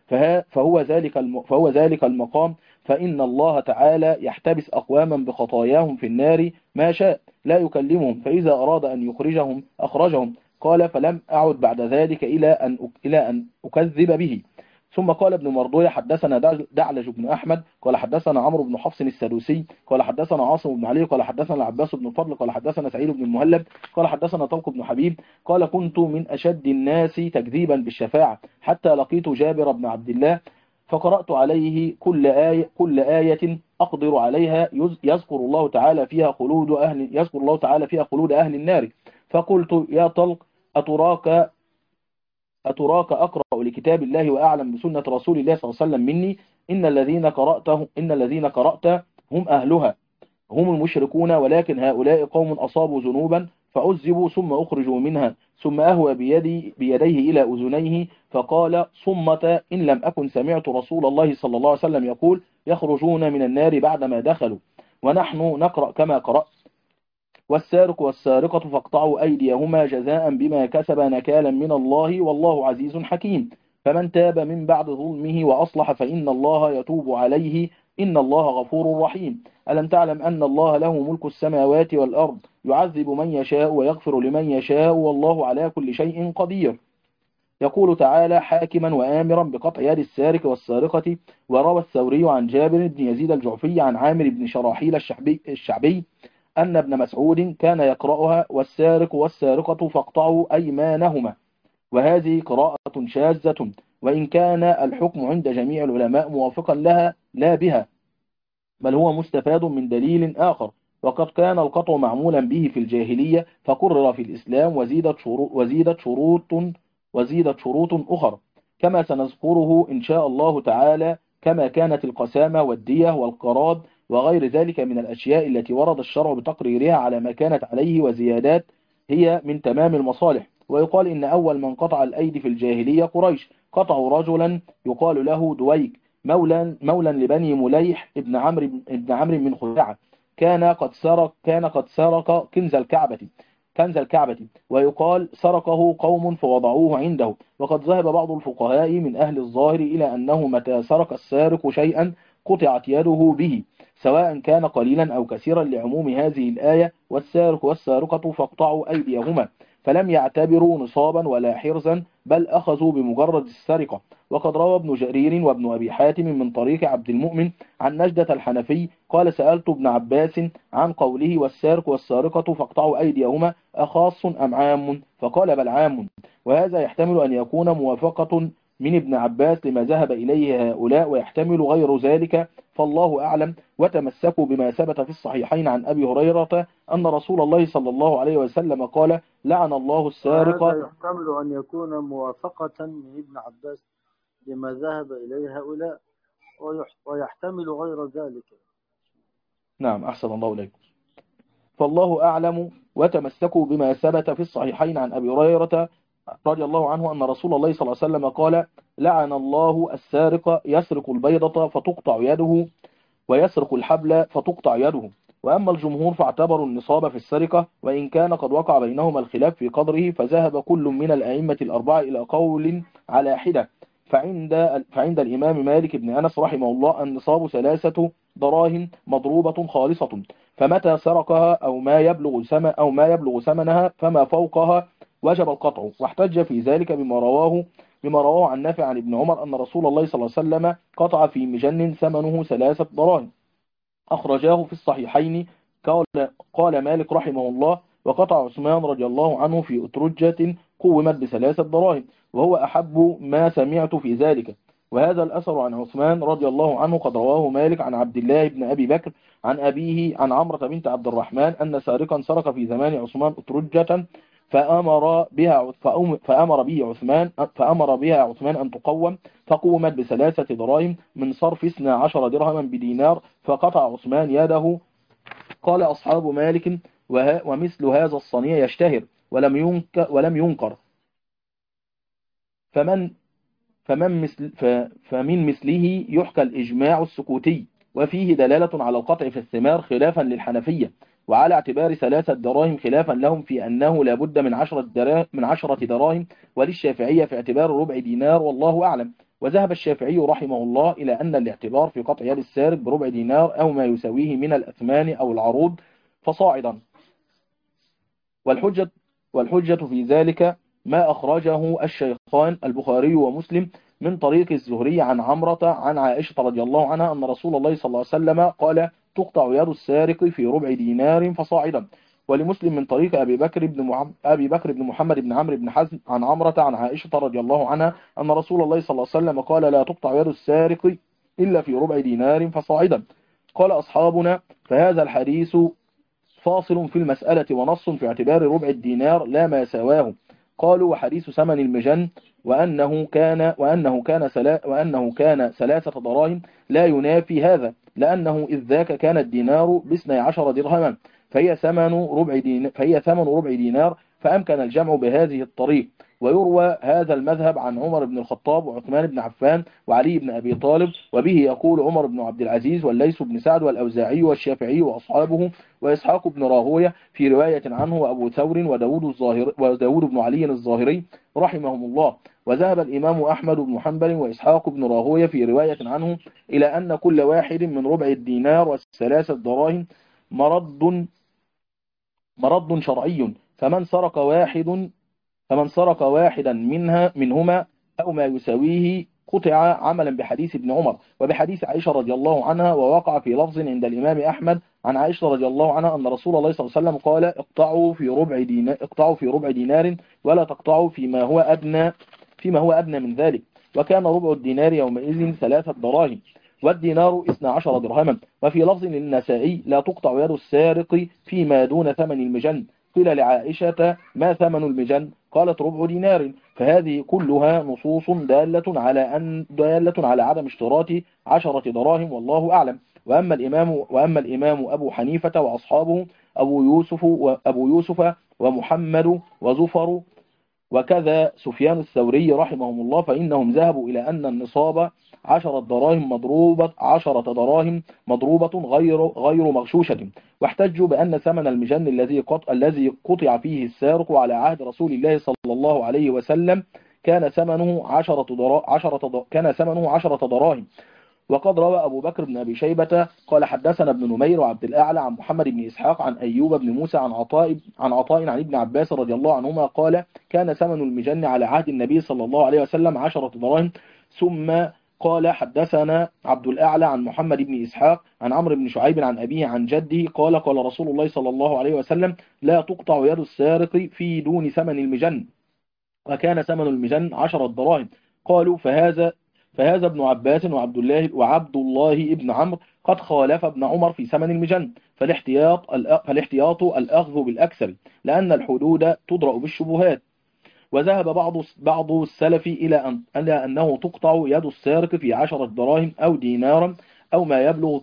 فهو ذلك المقام، فإن الله تعالى يحتبس أقواما بخطاياهم في النار ما شاء، لا يكلمهم، فإذا أراد أن يخرجهم أخرجهم. قال فلم أعد بعد ذلك إلى أن أكذب به. ثم قال ابن مردوية حدثنا دعلج بن أحمد قال حدثنا عمرو بن حفص السدوسي قال حدثنا عاصم بن علي قال حدثنا العباس بن الفضل قال حدثنا سعيد بن المهلب قال حدثنا طلق بن حبيب قال كنت من أشد الناس تكذيبا بالشفاعة حتى لقيت جابر بن عبد الله فقرأت عليه كل آية أقدر عليها يذكر الله تعالى فيها خلود أهل النار. فقلت يا طلق أتراك أقرأ لكتاب الله وأعلم بسنة رسول الله صلى الله عليه وسلم مني؟ إن الذين قرأت هم أهلها، هم المشركون، ولكن هؤلاء قوم أصابوا ذنوبا فعذبوا ثم أخرجوا منها. ثم أهوى بيديه إلى أذنيه فقال صمة إن لم أكن سمعت رسول الله صلى الله عليه وسلم يقول يخرجون من النار بعدما دخلوا، ونحن نقرأ كما قرأت. والسارق والسارقة فاقطعوا أيديهما جزاء بما كسب نكالا من الله والله عزيز حكيم. فمن تاب من بعد ظلمه وأصلح فإن الله يتوب عليه إن الله غفور رحيم. ألم تعلم أن الله له ملك السماوات والأرض يعذب من يشاء ويغفر لمن يشاء والله على كل شيء قدير. يقول تعالى حاكما وآمرا بقطع يد السارق والسارقة. وروى الثوري عن جابر بن يزيد الجعفي عن عامر بن شراحيل الشعبي أن ابن مسعود كان يقرأها والسارق والسارقة فاقطعوا أيمانهما. وهذه قراءة شاذة، وإن كان الحكم عند جميع العلماء موافقا لها لا بها، بل هو مستفاد من دليل آخر. وقد كان القطع معمولا به في الجاهلية فقرر في الإسلام وزيدت شروط أخرى كما سنذكره إن شاء الله تعالى، كما كانت القسامة والدية والقراد وغير ذلك من الأشياء التي ورد الشرع بتقريرها على ما كانت عليه، وزيادات هي من تمام المصالح. ويقال إن أول من قطع الأيدي في الجاهلية قريش، قطعوا رجلا يقال له دويك مولا لبني مليح ابن عمرو من خزاعة، كان قد سرق كنز الكعبة، ويقال سرقه قوم فوضعوه عنده. وقد ذهب بعض الفقهاء من أهل الظاهر إلى أنه متى سرق السارق شيئا قطعت يده به، سواء كان قليلا أو كثيرا، لعموم هذه الآية والسارق والسارقة فاقطعوا أيديهما، فلم يعتبروا نصابا ولا حرزا بل أخذوا بمجرد السرقة. وقد روى ابن جرير وابن أبي حاتم من طريق عبد المؤمن عن نجدة الحنفي قال سألت ابن عباس عن قوله والسارق والسارقة فاقطعوا أيديهما أخاص أم عام؟ فقال بل عام. وهذا يحتمل أن يكون موافقة من ابن عباس لما ذهب إليه هؤلاء، ويحتمل غير ذلك، فالله أعلم. وتمسكوا بما ثبت في الصحيحين عن أبي هريرة أن رسول الله صلى الله عليه وسلم قال لعن الله السارق. هذا يحتمل أن يكون موافقة من ابن عباس لما ذهب إليه هؤلاء، ويحتمل غير ذلك. نعم أحسن الله إليكم. فالله أعلم. وتمسكوا بما ثبت في الصحيحين عن أبي هريرة رضي الله عنه أن رسول الله صلى الله عليه وسلم قال لعن الله السارق يسرق البيضة فتقطع يده ويسرق الحبل فتقطع يده. وأما الجمهور فاعتبروا النصاب في السرقة، وإن كان قد وقع بينهما الخلاف في قدره، فذهب كل من الأئمة الأربعة إلى قول على حدة. فعند الإمام مالك بن أنس رحمه الله النصاب 3 دراهم مضروبة خالصة، فمتى سرقها أو ما يبلغ ثمنها فما فوقها وجب القطع. واحتج في ذلك بما رواه عن نافع عن ابن عمر أن رسول الله صلى الله عليه وسلم قطع في مجن ثمنه 3 دراهم، أخرجاه في الصحيحين. قال مالك رحمه الله وقطع عثمان رضي الله عنه في أترجة قومت ب3 دراهم، وهو أحب ما سمعت في ذلك. وهذا الأثر عن عثمان رضي الله عنه قد رواه مالك عن عبد الله بن أبي بكر عن أبيه عن عمرة بنت عبد الرحمن أن سارقا سرق في زمان عثمان أترجة فأمر بها عثمان أن تقوم، فقومت ب3 دراهم من صرف 12 درهما بدينار، فقطع عثمان يده. قال أصحاب مالك ومثل هذا الصنيع يشتهر ولم ينكر، فمن مثله يحكى الإجماع السكوتي، وفيه دلالة على القطع في الثمار خلافا للحنفية. وعلى اعتبار 3 دراهم خلافا لهم في أنه لا بد من 10 دراهم، وللشافعية في اعتبار ربع دينار، والله أعلم. وذهب الشافعي رحمه الله إلى أن الاعتبار في قطع يد السارق بربع دينار أو ما يساويه من الأثمان أو العروض فصاعدا. والحجة في ذلك ما أخرجه الشيخان البخاري ومسلم من طريق الزهري عن عمرة عن عائشة رضي الله عنها أن رسول الله صلى الله عليه وسلم قال: تقطع يد السارق في ربع دينار فصاعدا. ولمسلم من طريق أبي بكر بن محمد بن عمرو بن حزم عن عمرة عن عائشة رضي الله عنها أن رسول الله صلى الله عليه وسلم قال: لا تقطع يد السارق إلا في ربع دينار فصاعدا. قال أصحابنا: فهذا الحديث فاصل في المسألة ونص في اعتبار ربع الدينار لا ما سواه. قالوا: وحديث ثمن المجن وأنه كان 3 دراهم لا ينافي هذا، لأنه إذ ذاك كان الدينار ب12 درهما، فهي ثمن ربع دينار، فأمكن الجمع بهذه الطريق. ويروى هذا المذهب عن عمر بن الخطاب وعثمان بن عفان وعلي بن أبي طالب، وبه يقول عمر بن عبد العزيز والليث بن سعد والأوزاعي والشافعي وأصحابه وإسحاق بن راهوية في رواية عنه، وأبو ثور وداود بن علي الظاهري رحمهم الله. وذهب الإمام أحمد بن حنبل وإسحاق بن راهوية في رواية عنه إلى أن كل واحد من ربع الدينار و3 دراهم مرد شرعي، فمن سرق واحدا منهما أو ما يساويه قطع، عملا بحديث ابن عمر وبحديث عائشة رضي الله عنها. ووقع في لفظ عند الإمام أحمد عن عائشة رضي الله عنها أن رسول الله صلى الله عليه وسلم قال: اقطعوا في ربع دينار ولا تقطعوا فيما هو أدنى من ذلك. وكان ربع الدينار يومئذ 3 دراهم، والدينار 12 درهما. وفي لفظ للنسائي: لا تقطع يد السارق فيما دون ثمن المجن. قيل لعائشة: ما ثمن المجن؟ قالت: ربع دينار. فهذه كلها نصوص دالة على عدم اشتراط 10 دراهم، والله أعلم. وأما الإمام أبو حنيفة وأصحابه أبو يوسف ومحمد وزفر وكذا سفيان الثوري رحمهم الله، فإنهم ذهبوا إلى أن النصاب 10 دراهم مضروبة غير مغشوشة، واحتجوا بأن ثمن المجن الذي قطع فيه السارق على عهد رسول الله صلى الله عليه وسلم كان ثمنه 10 دراهم. وقد روى أبو بكر بن أبي شيبة قال: حدثنا ابن نمير وعبد الأعلى عن محمد بن إسحاق عن أيوب بن موسى عن عطاء عن ابن عباس رضي الله عنهما قال: كان ثمن المجن على عهد النبي صلى الله عليه وسلم 10 دراهم. ثم قال: حدثنا عبد الأعلى عن محمد بن إسحاق عن عمرو بن شعيب عن أبيه عن جده قال: قال رسول الله صلى الله عليه وسلم: لا تقطع يد السارق في دون ثمن المجن، وكان ثمن المجن 10 دراهم. قالوا: فهذا ابن عباس وعبد الله ابن عمرو قد خالف ابن عمر في ثمن المجن، فالاحتياط الأخذ بالأكثر، لأن الحدود تدرأ بالشبهات. وذهب بعض السلف إلى أنه تقطع يد السارق في 10 دراهم أو دينارا أو ما يبلغ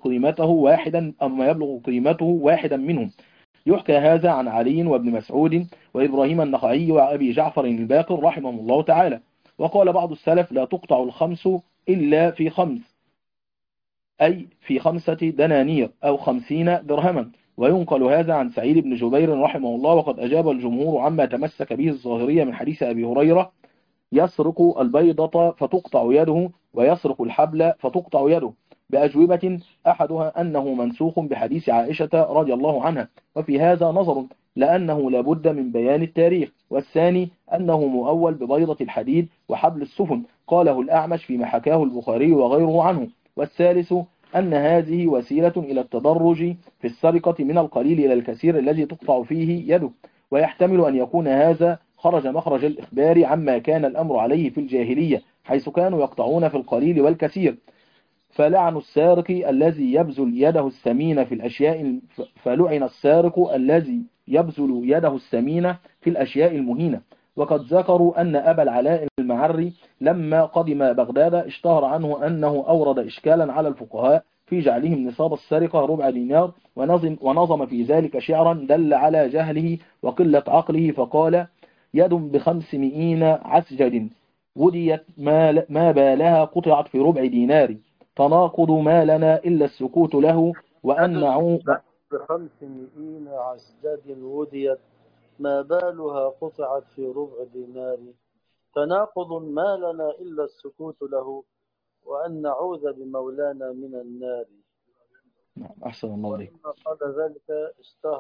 قيمته واحدا منهم. يحكى هذا عن علي وابن مسعود وإبراهيم النخعي وأبي جعفر الباقر رحمهم الله تعالى. وقال بعض السلف: لا تقطع الخمس إلا في 5، أي في 5 دنانير أو 50 درهما. وينقل هذا عن سعيد بن جبير رحمه الله. وقد أجاب الجمهور عما تمسك به الظاهرية من حديث أبي هريرة: يسرق البيضة فتقطع يده، ويسرق الحبل فتقطع يده، بأجوبة أحدها أنه منسوخ بحديث عائشة رضي الله عنها، وفي هذا نظر، لأنه لابد من بيان التاريخ. والثاني أنه مؤول ببيضة الحديد وحبل السفن، قاله الأعمش فيما حكاه البخاري وغيره عنه. والثالث أن هذه وسيلة إلى التدرج في السرقة من القليل إلى الكثير الذي تقطع فيه يده. ويحتمل أن يكون هذا خرج مخرج الإخبار عما كان الأمر عليه في الجاهلية، حيث كانوا يقطعون في القليل والكثير. فلعن السارق الذي يبذل يده الثمينة في الأشياء فلعن السارق الذي يبذل يده الثمينة في الأشياء المهينة. وقد ذكروا أن أبا العلاء المعري لما قدم بغداد اشتهر عنه أنه أورد إشكالا على الفقهاء في جعلهم نصاب السرقة ربع دينار، ونظم في ذلك شعرا دل على جهله وقلة عقله، فقال: يد ب500 عسجد وديت ما بالها قطعت في ربع دينار، تناقض ما لنا إلا السكوت له ب500 عسجد وديت ما بالها قطعت في ربع دينار. تناقض ما لنا إلا السكوت له وأن نعوذ بمولانا من النار. نعم، أحسن الله عليك. ولما قال ذلك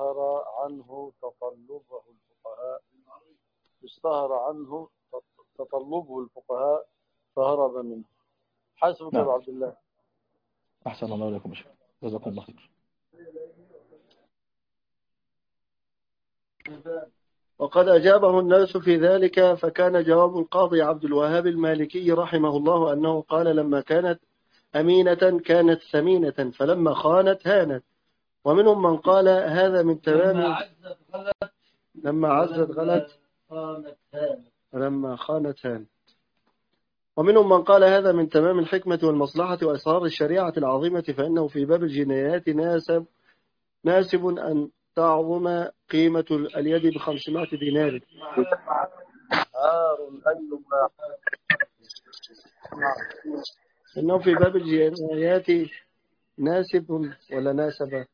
اشتهر عنه تطلبه الفقهاء فهرب منه. حسبك يا أبو نعم، عبد الله. أحسن الله عليكم يا شيخ، جزاكم الله خير. وقد أجابه الناس في ذلك، فكان جواب القاضي عبد الوهاب المالكي رحمه الله أنه قال: لما كانت أمينة كانت ثمينة، فلما خانت هانت. ومنهم من قال هذا من تمام لما عزت غلت ولما خانت هانت. ومنهم من قال هذا من تمام الحكمة والمصلحة وأسرار الشريعة العظيمة، فإنه في باب الجنايات ناسب أن تعظم قيمة اليد ب500 دينار. إنه في باب الجنايات ناسب ولا ناسب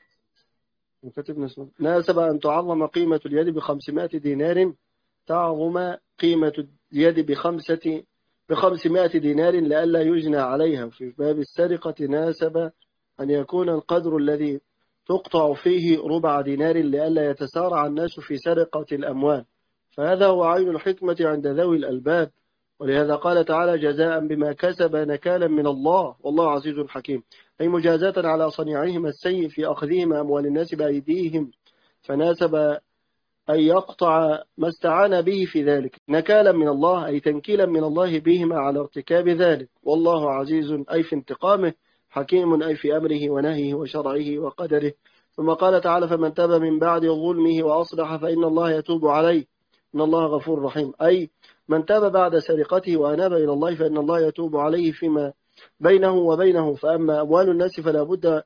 ناسب أن تعظم قيمة اليد ب500 دينار، تعظم قيمة اليد ب500 دينار لئلا يجنى عليها. في باب السرقة ناسب أن يكون القدر الذي تقطع فيه ربع دينار لئلا يتسارع الناس في سرقة الأموال، فهذا هو عين الحكمة عند ذوي الألباب. ولهذا قال تعالى: جزاء بما كسب نكالا من الله والله عزيز حكيم، أي مجازاة على صنيعهم السيء في أخذهم أموال الناس بأيديهم، فناسب أن يقطع ما استعان به في ذلك نكالا من الله، أي تنكيلا من الله بهما على ارتكاب ذلك. والله عزيز أي في انتقامه، حكيم أي في أمره ونهيه وشرعه وقدره. ثم قال تعالى: فمن تاب من بعد ظلمه وأصلح فإن الله يتوب عليه إن الله غفور رحيم، أي من تاب بعد سرقته وأناب إلى الله فإن الله يتوب عليه فيما بينه وبينه. فأما أموال الناس فلا بد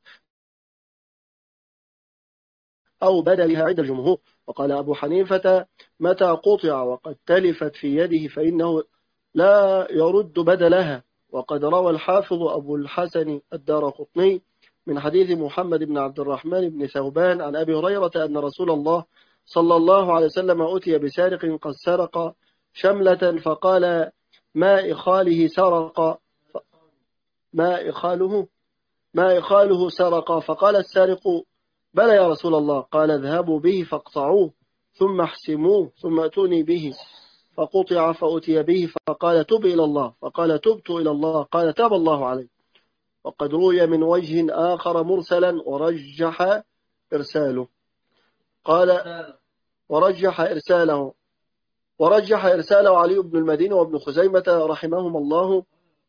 أو بدلها عند الجمهور. وقال أبو حنيفة: متى قطع وقد تلفت في يده فإنه لا يرد بدلها. وقد روى الحافظ أبو الحسن الدارقطني من حديث محمد بن عبد الرحمن بن ثوبان عن أبي هريرة أن رسول الله صلى الله عليه وسلم أتي بسارق قد سرق شملة، فقال: ما إخاله سرق ما إخاله سرق. فقال السارق: بلى يا رسول الله. قال: اذهبوا به فاقطعوه ثم احسموه ثم أتوني به. فقطع فأتي به فقال: تب إلى الله. فقال: تبت إلى الله. قال: تاب الله عليه. وقد روي من وجه آخر مرسلا قال ورجح إرساله علي بن المدينة وابن خزيمة رحمهم الله.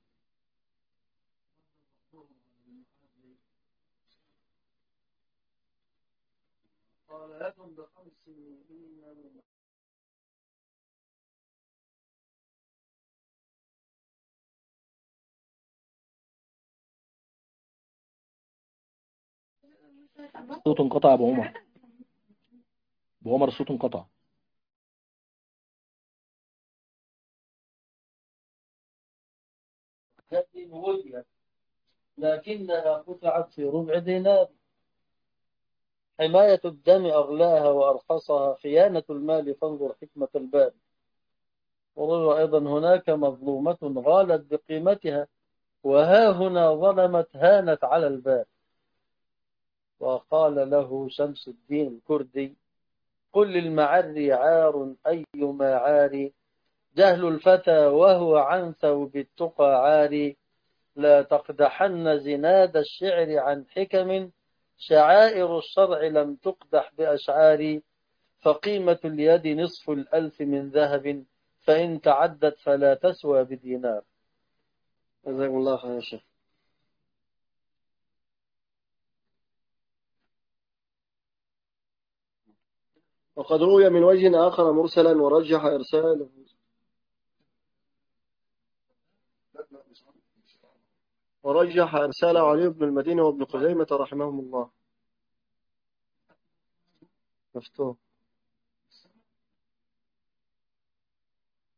صوت انقطع أبو عمر. أبو عمر الصوت انقطع. لكنها قطعت في ربع دينار. حماية الدم أغلاها وأرخصها، خيانة المال فانظر حكمة الباب. وروى أيضا: هناك مظلومة غالت بقيمتها وها هنا ظلمت هانت على الباب. وقال له شمس الدين الكردي: قل للمعري عار أيما عار، جهل الفتى وهو عن ثوب التقى عاري، لا تقدحن زناد الشعر عن حكم، شعائر الشرع لم تقدح بأشعار، فقيمة اليد نصف الألف من ذهب، فإن تعدت فلا تسوى بدينار. جزاكم الله خير يا شيخ. وقد روي من وجه آخر مرسلا ورجح إرساله علي بن المدينة وابن خزيمة رحمهم الله. مفتوح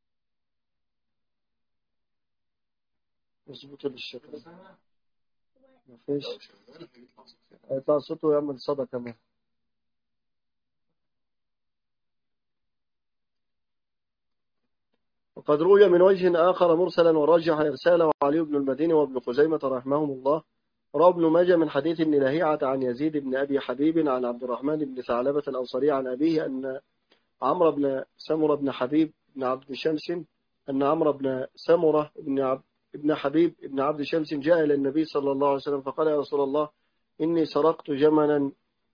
مظبوط بالشكل. مفيش. هيطلع صوته ويعمل صدى كمان. وقد روي من وجه آخر مرسلا ورجح إرساله علي بن المديني وابن خزيمة رحمهم الله. روى ابن ماجه من حديث ابن لهيعة عن يزيد بن أبي حبيب عن عبد الرحمن بن ثعلبة الأنصاري عن أبيه أن عمرو بن سمرة بن حبيب بن عبد شمس أن عمرو بن سمرة بن حبيب بن عبد شمس جاء إلى النبي صلى الله عليه وسلم فقال: يا رسول الله، إني سرقت جملا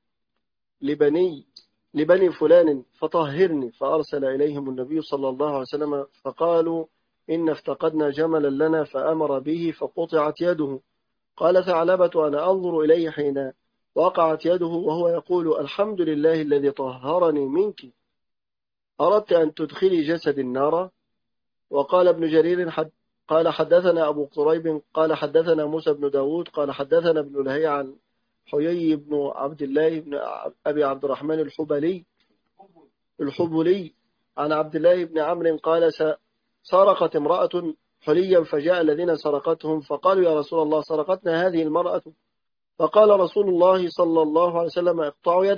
لبني فلان فطهرني. فأرسل إليهم النبي صلى الله عليه وسلم فقالوا: إن افتقدنا جملا لنا، فأمر به فقطعت يده. قال ثعلبة: أنا أنظر إليه حين وقعت يده وهو يقول: الحمد لله الذي طهرني منك، أردت أن تدخلي جسد النار. وقال ابن جرير قال حدثنا أبو قريب قال حدثنا موسى بن داود قال حدثنا ابن لهيعة عن حيي بن عبد الله بن أبي عبد الرحمن الحبلي عن عبد الله بن عمرو قال: سرقت امرأة حليا، فجاء الذين سرقتهم فقالوا: يا رسول الله، سرقتنا هذه المرأة. فقال رسول الله صلى الله عليه وسلم: اقطعوا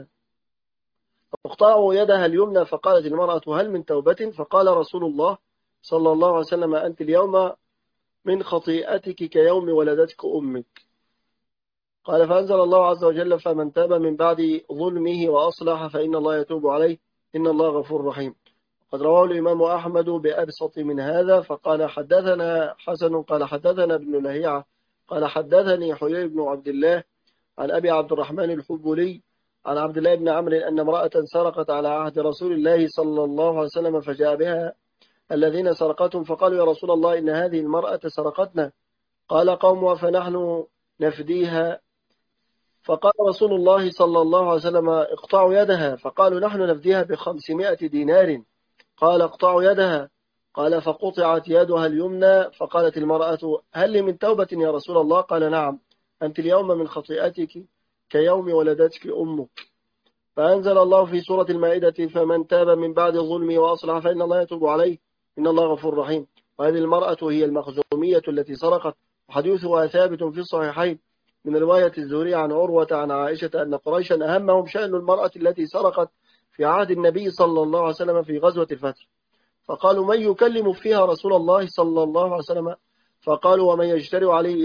يدها اليمنى. فقالت المرأة: هل من توبة؟ فقال رسول الله صلى الله عليه وسلم: أنت اليوم من خطيئتك كيوم ولدتك أمك. قال: فأنزل الله عز وجل: فمن تاب من بعد ظلمه وأصلح فإن الله يتوب عليه إن الله غفور رحيم. قد رواه الإمام أحمد بأبسط من هذا. فقال: حدثنا حسن قال حدثنا ابن لهيعة قال حدثني حيي بن عبد الله عن أبي عبد الرحمن الحبلي عن عبد الله بن عمرو أن امرأة سرقت على عهد رسول الله صلى الله عليه وسلم، فجاء بها الذين سرقتهم فقالوا: يا رسول الله، إن هذه المرأة سرقتنا. قال قومها: فنحن نفديها. فقال رسول الله صلى الله عليه وسلم: اقطعوا يدها. فقالوا: نحن نفديها ب500 دينار. قال: اقطعوا يدها. قال: فقطعت يدها اليمنى. فقالت المرأة: هل لي من توبة يا رسول الله؟ قال: نعم، أنت اليوم من خطيئتك كيوم ولدتك أمك. فأنزل الله في سورة المائدة: فمن تاب من بعد ظلمه وأصلح فإن الله يتوب عليه إن الله غفور رحيم. وهذه المرأة هي المخزومية التي سرقت، وحديثها ثابت في الصحيحين من رواية الزهري عن عروة عن عائشة أن قريشا أهمهم شأن المرأة التي سرقت في عهد النبي صلى الله عليه وسلم في غزوة الفتح. فقالوا: من يكلم فيها رسول الله صلى الله عليه وسلم؟ فقالوا: ومن يجترئ عليه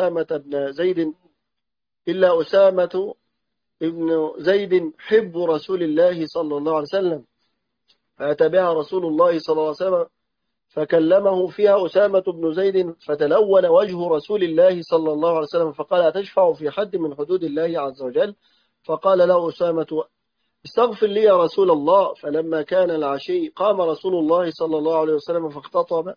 إلا أسامة ابن زيد حب رسول الله صلى الله عليه وسلم. فأتى بها رسول الله صلى الله عليه وسلم فكلمه فيها أسامة بن زيد، فتلون وجه رسول الله صلى الله عليه وسلم فقال: أتشفع في حد من حدود الله عز وجل؟ فقال له أسامة: استغفر لي يا رسول الله. فلما كان العشي قام رسول الله صلى الله عليه وسلم فاختطب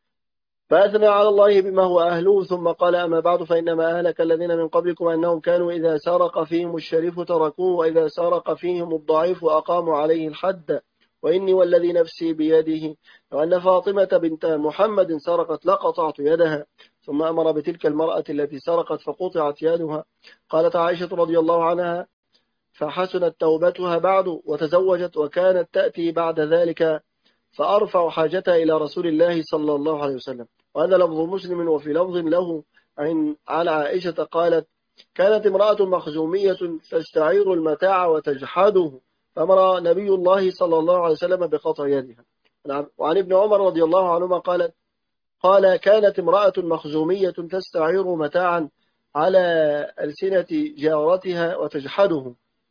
فأثنى على الله بما هو أهله، ثم قال: أما بعد، فإنما أهلك الذين من قبلكم أنهم كانوا إذا سرق فيهم الشريف تركوه، وإذا سرق فيهم الضعيف أقاموا عليه الحد. وإني والذي نفسي بيده لو أن فاطمة بنت محمد سرقت لقطعت يدها. ثم أمر بتلك المرأة التي سرقت فقطعت يدها. قالت عائشة رضي الله عنها: فحسنت توبتها بعد وتزوجت، وكانت تأتي بعد ذلك فأرفع حاجتها إلى رسول الله صلى الله عليه وسلم. وهذا لفظ مسلم. وفي لفظ له عن عائشة قالت: كانت امرأة مخزومية تستعير المتاع وتجحده، فأمر نبي الله صلى الله عليه وسلم بقطع يدها. وعن ابن عمر رضي الله عنهما قال: كانت امرأة مخزومية تستعير متاعا على ألسنة جارتها وتجحده،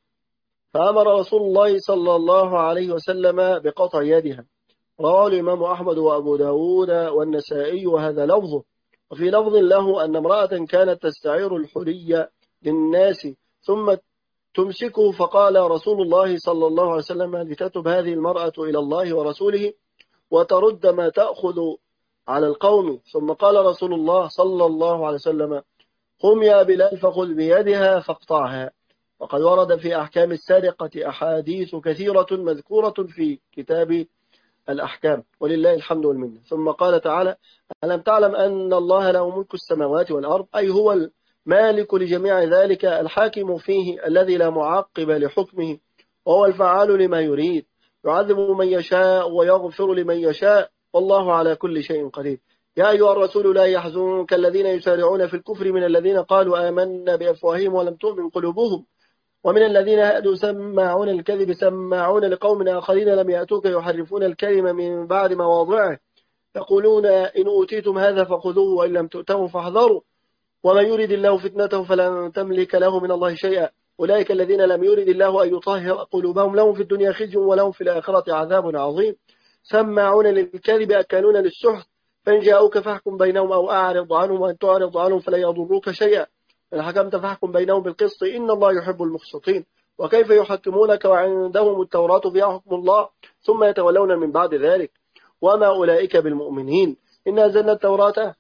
فأمر رسول الله صلى الله عليه وسلم بقطع يدها. رواه الإمام أحمد وأبو داود والنسائي وهذا لفظه. وفي لفظ له أن امرأة كانت تستعير الحلي للناس ثم تمسكه، فقال رسول الله صلى الله عليه وسلم: لتتب هذه المرأة إلى الله ورسوله وترد ما تأخذ على القوم. ثم قال رسول الله صلى الله عليه وسلم: قم يا بلال فخذ بيدها فاقطعها. وقد ورد في أحكام السرقة أحاديث كثيرة مذكورة في كتاب الأحكام، ولله الحمد والمنة. ثم قال تعالى: ألم تعلم أن الله له ملك السماوات والأرض؟ أي هو المالك لجميع ذلك، الحاكم فيه، الذي لا معقب لحكمه، وهو الفعال لما يريد، يعذب من يشاء ويغفر لمن يشاء، والله على كل شيء قدير. يا أيها الرسول لا يحزنك الذين يسارعون في الكفر من الذين قالوا آمنا بأفواههم ولم تؤمن قلوبهم ومن الذين هادوا سماعون الكذب سماعون لقوم آخرين لم يأتوك يحرفون الكلمة من بعد مواضعه يقولون إن أوتيتم هذا فخذوه وإن لم تؤتوه فاحذروا ومن يرد الله فتنته فلن تملك له من الله شيئا أولئك الذين لم يرد الله أن يطهر قلوبهم لهم في الدنيا خزي ولهم في الآخرة عذاب عظيم سماعون للكذب أكالون للسحت فإن جاءوك فاحكم بينهم أو أعرض عنهم وإن تعرض عنهم فلا يضروك شيئا إن حكمت فاحكم بينهم بالقسط إن الله يحب المقسطين وكيف يحكمونك وعندهم التوراة فيها حكم الله ثم يتولون من بعد ذلك وما أولئك بالمؤمنين إن أنزلنا التوراة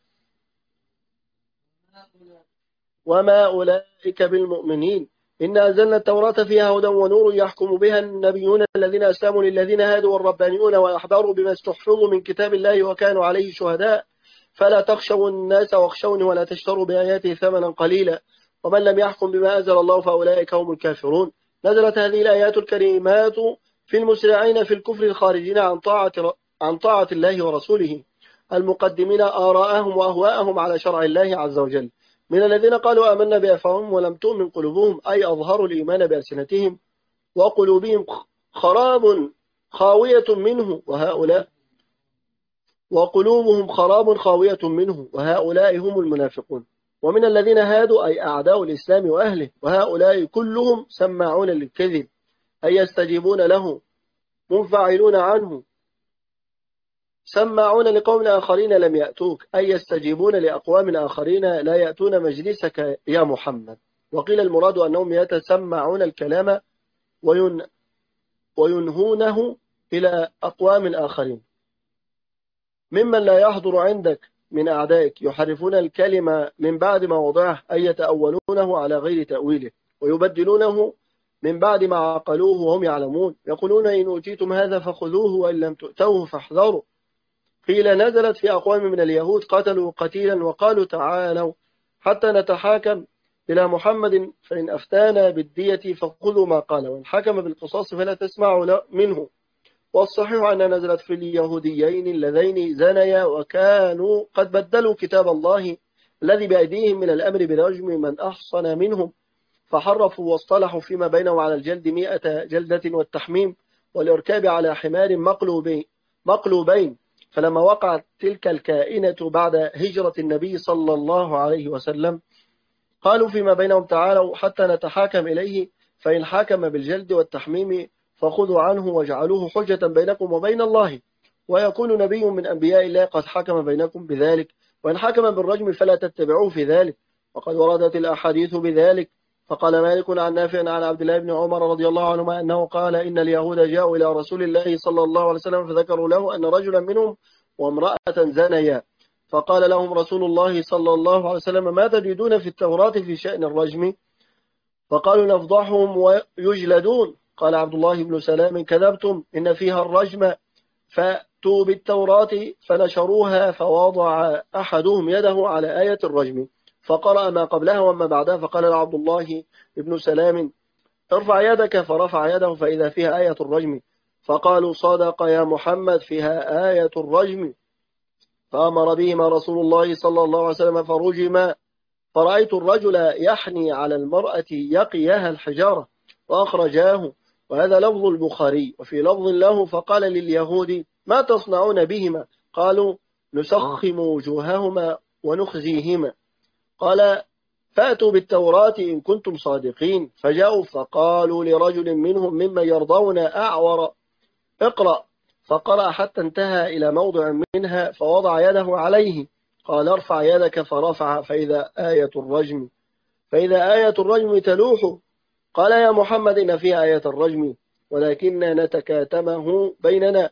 وما أولئك بالمؤمنين إن أنزلنا التوراة فيها هدى ونور يحكم بها النبيون الذين أسلموا للذين هادوا والربانيون وأحبروا بما استحفظوا من كتاب الله وكانوا عليه شهداء فلا تخشوا الناس واخشوني ولا تشتروا بآياتي ثمنا قليلا ومن لم يحكم بما أنزل الله فأولئك هم الكافرون نزلت هذه الآيات الكريمات في المسرعين في الكفر الخارجين عن طاعة الله ورسوله المقدمين آراءهم وأهواءهم على شرع الله عز وجل من الذين قالوا آمنا بأفواههم ولم تؤمن قلوبهم أي أظهروا الإيمان بألسنتهم وقلوبهم خراب خاوية منه وقلوبهم خراب خاوية منه وهؤلاء هم المنافقون ومن الذين هادوا أي أعداء الإسلام وأهله وهؤلاء كلهم سماعون للكذب أي يستجيبون له منفعلون عنه سماعون لقوم آخرين لم يأتوك أي يستجيبون لأقوام آخرين لا يأتون مجلسك يا محمد وقيل المراد أنهم يتسمعون الكلام وينهونه إلى أقوام آخرين ممن لا يحضر عندك من أعدائك يحرفون الكلمة من بعد مواضعه أي يتأولونه على غير تأويله ويبدلونه من بعد ما عقلوه وهم يعلمون يقولون إن أوتيتم هذا فخذوه وإن لم تؤتوه فاحذروا قيل نزلت في أقوام من اليهود قتلوا قتيلا وقالوا تعالوا حتى نتحاكم إلى محمد فإن أفتانا بالدية فخذوا ما قال وإن حكم بالقصاص فلا تسمعوا منه والصحيح أن نزلت في اليهوديين اللذين زنيا وكانوا قد بدلوا كتاب الله الذي بأيديهم من الأمر برجم من أحصن منهم فحرفوا واصطلحوا فيما بينهم على الجلد 100 جلدة والتحميم والإركاب على حمار مقلوبين فلما وقعت تلك الكائنة بعد هجرة النبي صلى الله عليه وسلم قالوا فيما بينهم تعالوا حتى نتحاكم إليه فإن حكم بالجلد والتحميم فخذوا عنه واجعلوه حجة بينكم وبين الله ويكون نبي من أنبياء الله قد حكم بينكم بذلك وإن حكم بالرجم فلا تتبعوه في ذلك وقد وردت الأحاديث بذلك فقال مالك عن نافع عن عبد الله بن عمر رضي الله عنهما أنه قال إن اليهود جاءوا إلى رسول الله صلى الله عليه وسلم فذكروا له أن رجلا منهم وامرأة زنيا فقال لهم رسول الله صلى الله عليه وسلم ما تجدون في التوراة في شأن الرجم فقالوا نفضحهم ويجلدون قال عبد الله بن سلام كذبتم إن فيها الرجم فأتوا بالتوراة فنشروها فوضع أحدهم يده على آية الرجم فقرأ ما قبلها وما بعدها فقال عبد الله بن سلام ارفع يدك فرفع يده فإذا فيها آية الرجم فقالوا صدق يا محمد فيها آية الرجم فأمر بهما رسول الله صلى الله عليه وسلم فرجم فرأيت الرجل يحني على المرأة يقيها الحجارة وأخرجاه وهذا لفظ البخاري وفي لفظ له فقال لليهود ما تصنعون بهما قالوا نسخم وجوههما ونخزيهما قال فأتوا بالتوراة إن كنتم صادقين فجاءوا فقالوا لرجل منهم ممن يرضون أعور اقرأ فقرأ حتى انتهى إلى موضع منها فوضع يده عليه قال ارفع يدك فرفع فإذا آية الرجم تلوح قال يا محمد إن فيها آية الرجم ولكن نتكاتمه بيننا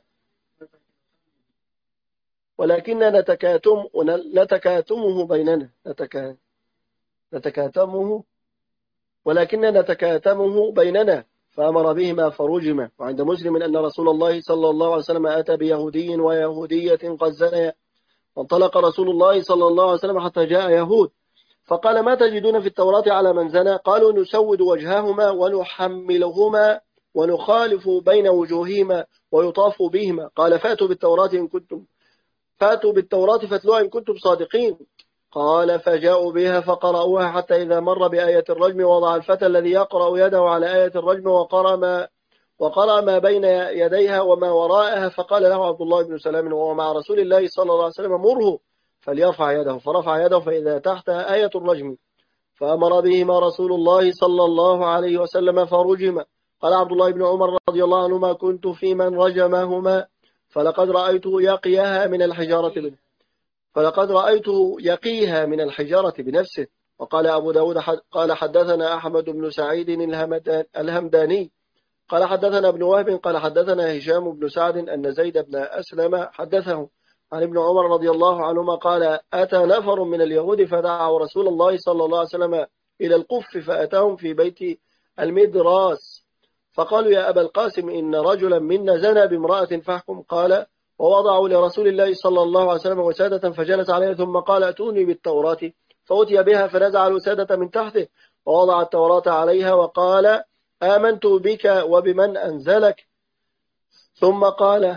فأمر بهما فرجما وعند مسلم أن رسول الله صلى الله عليه وسلم أتى بيهودي ويهودية قد زنيا فانطلق رسول الله صلى الله عليه وسلم حتى جاء يهود فقال ما تجدون في التوراة على من زنى قالوا نسود وجههما ونحملهما ونخالف بين وجوههما ويطاف بهما قال فأتوا بالتوراة إن كنتم فأتوا بالتوراة فاتلوها إن كنتم صادقين. قال فجاءوا بها فقرأوها حتى إذا مر بآية الرجم وضع الفتى الذي يقرأ يده على آية الرجم وقرأ ما بين يديها وما وراءها، فقال له عبد الله بن سلام وهو مع رسول الله صلى الله عليه وسلم: مره فليرفع يده. فرفع يده فإذا تحتها آية الرجم، فأمر بهما رسول الله صلى الله عليه وسلم فرجم. قال عبد الله بن عمر رضي الله عنهما: كنت في من رجمهما فلقد رأيته يقيها من الحجارة بنفسه. وقال أبو داود قال حدثنا أحمد بن سعيد الهمداني قال حدثنا ابن وهب قال حدثنا هشام بن سعد أن زيد بن أسلم حدثه عن ابن عمر رضي الله عنهما قال: أتى نفر من اليهود فدعوا رسول الله صلى الله عليه وسلم إلى القف، فأتاهم في بيت المدراس فقالوا: يا أبا القاسم إن رجلا منا زنى بامرأة فاحكم. قال: ووضعوا لرسول الله صلى الله عليه وسلم وسادة فجلس عليها ثم قال: ائتوني بالتوراة، فأتي بها فنزع الوسادة من تحته ووضع التوراة عليها وقال: آمنت بك وبمن أنزلك. ثم قال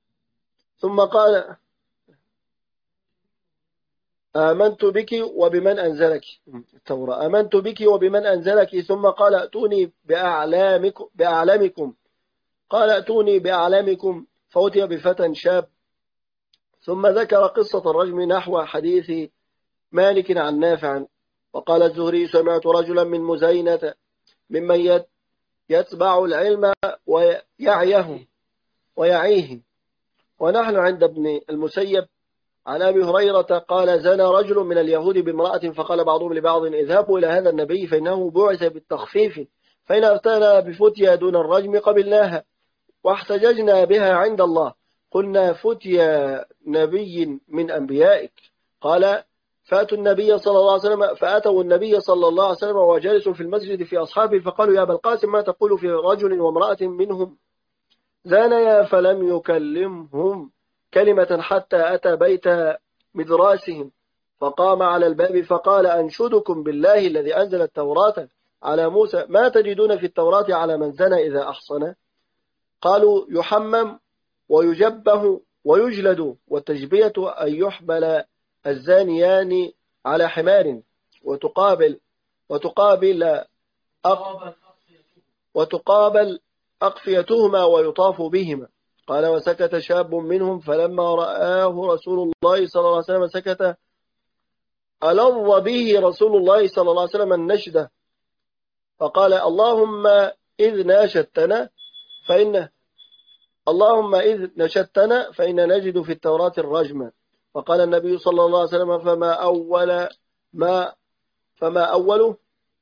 آمنت بك وبمن أنزلك التوراة، آمنت بك وبمن أنزلك. ثم قال: ائتوني بأعلامكم. قال: ائتوني بأعلامكم. فأتي بفتى شاب. ثم ذكر قصة الرجم نحو حديث مالك عن نافع. وقال الزهري: سمعت رجلا من مزينة ممن يتبع العلم ويعيه ونحن عند ابن المسيب عن أبي هريرة قال: زنى رجل من اليهود بامرأة، فقال بعضهم لبعض: اذهبوا إلى هذا النبي فإنه بعث بالتخفيف، فإن أفتانا بفتيا دون الرجم قبلناها واحتججنا بها عند الله. قلنا: فتيا نبي من أنبيائك. قال: فأتوا النبي صلى الله عليه وسلم وهو جالس في المسجد في أصحابه، فقالوا: يا أبا القاسم ما تقول في رجل وامرأة منهم زانيا فلم يكلمهم كلمة حتى أتى بيت مدراسهم، فقام على الباب فقال: أنشدكم بالله الذي أنزل التوراة على موسى، ما تجدون في التوراة على من زنى إذا أحصن؟ قالوا: يحمم ويجبه ويجلد، والتجبية أن يحمل الزانيان على حمار وتقابل أقفيتهما ويطاف بهما. قال: وسكت شاب منهم، فلما رآه رسول الله صلى الله عليه وسلم سكت. ألظ به رسول الله صلى الله عليه وسلم النشدة فقال: اللهم إذ نشدتنا فإن نجد في التوراة الرجم. فقال النبي صلى الله عليه وسلم: فما أول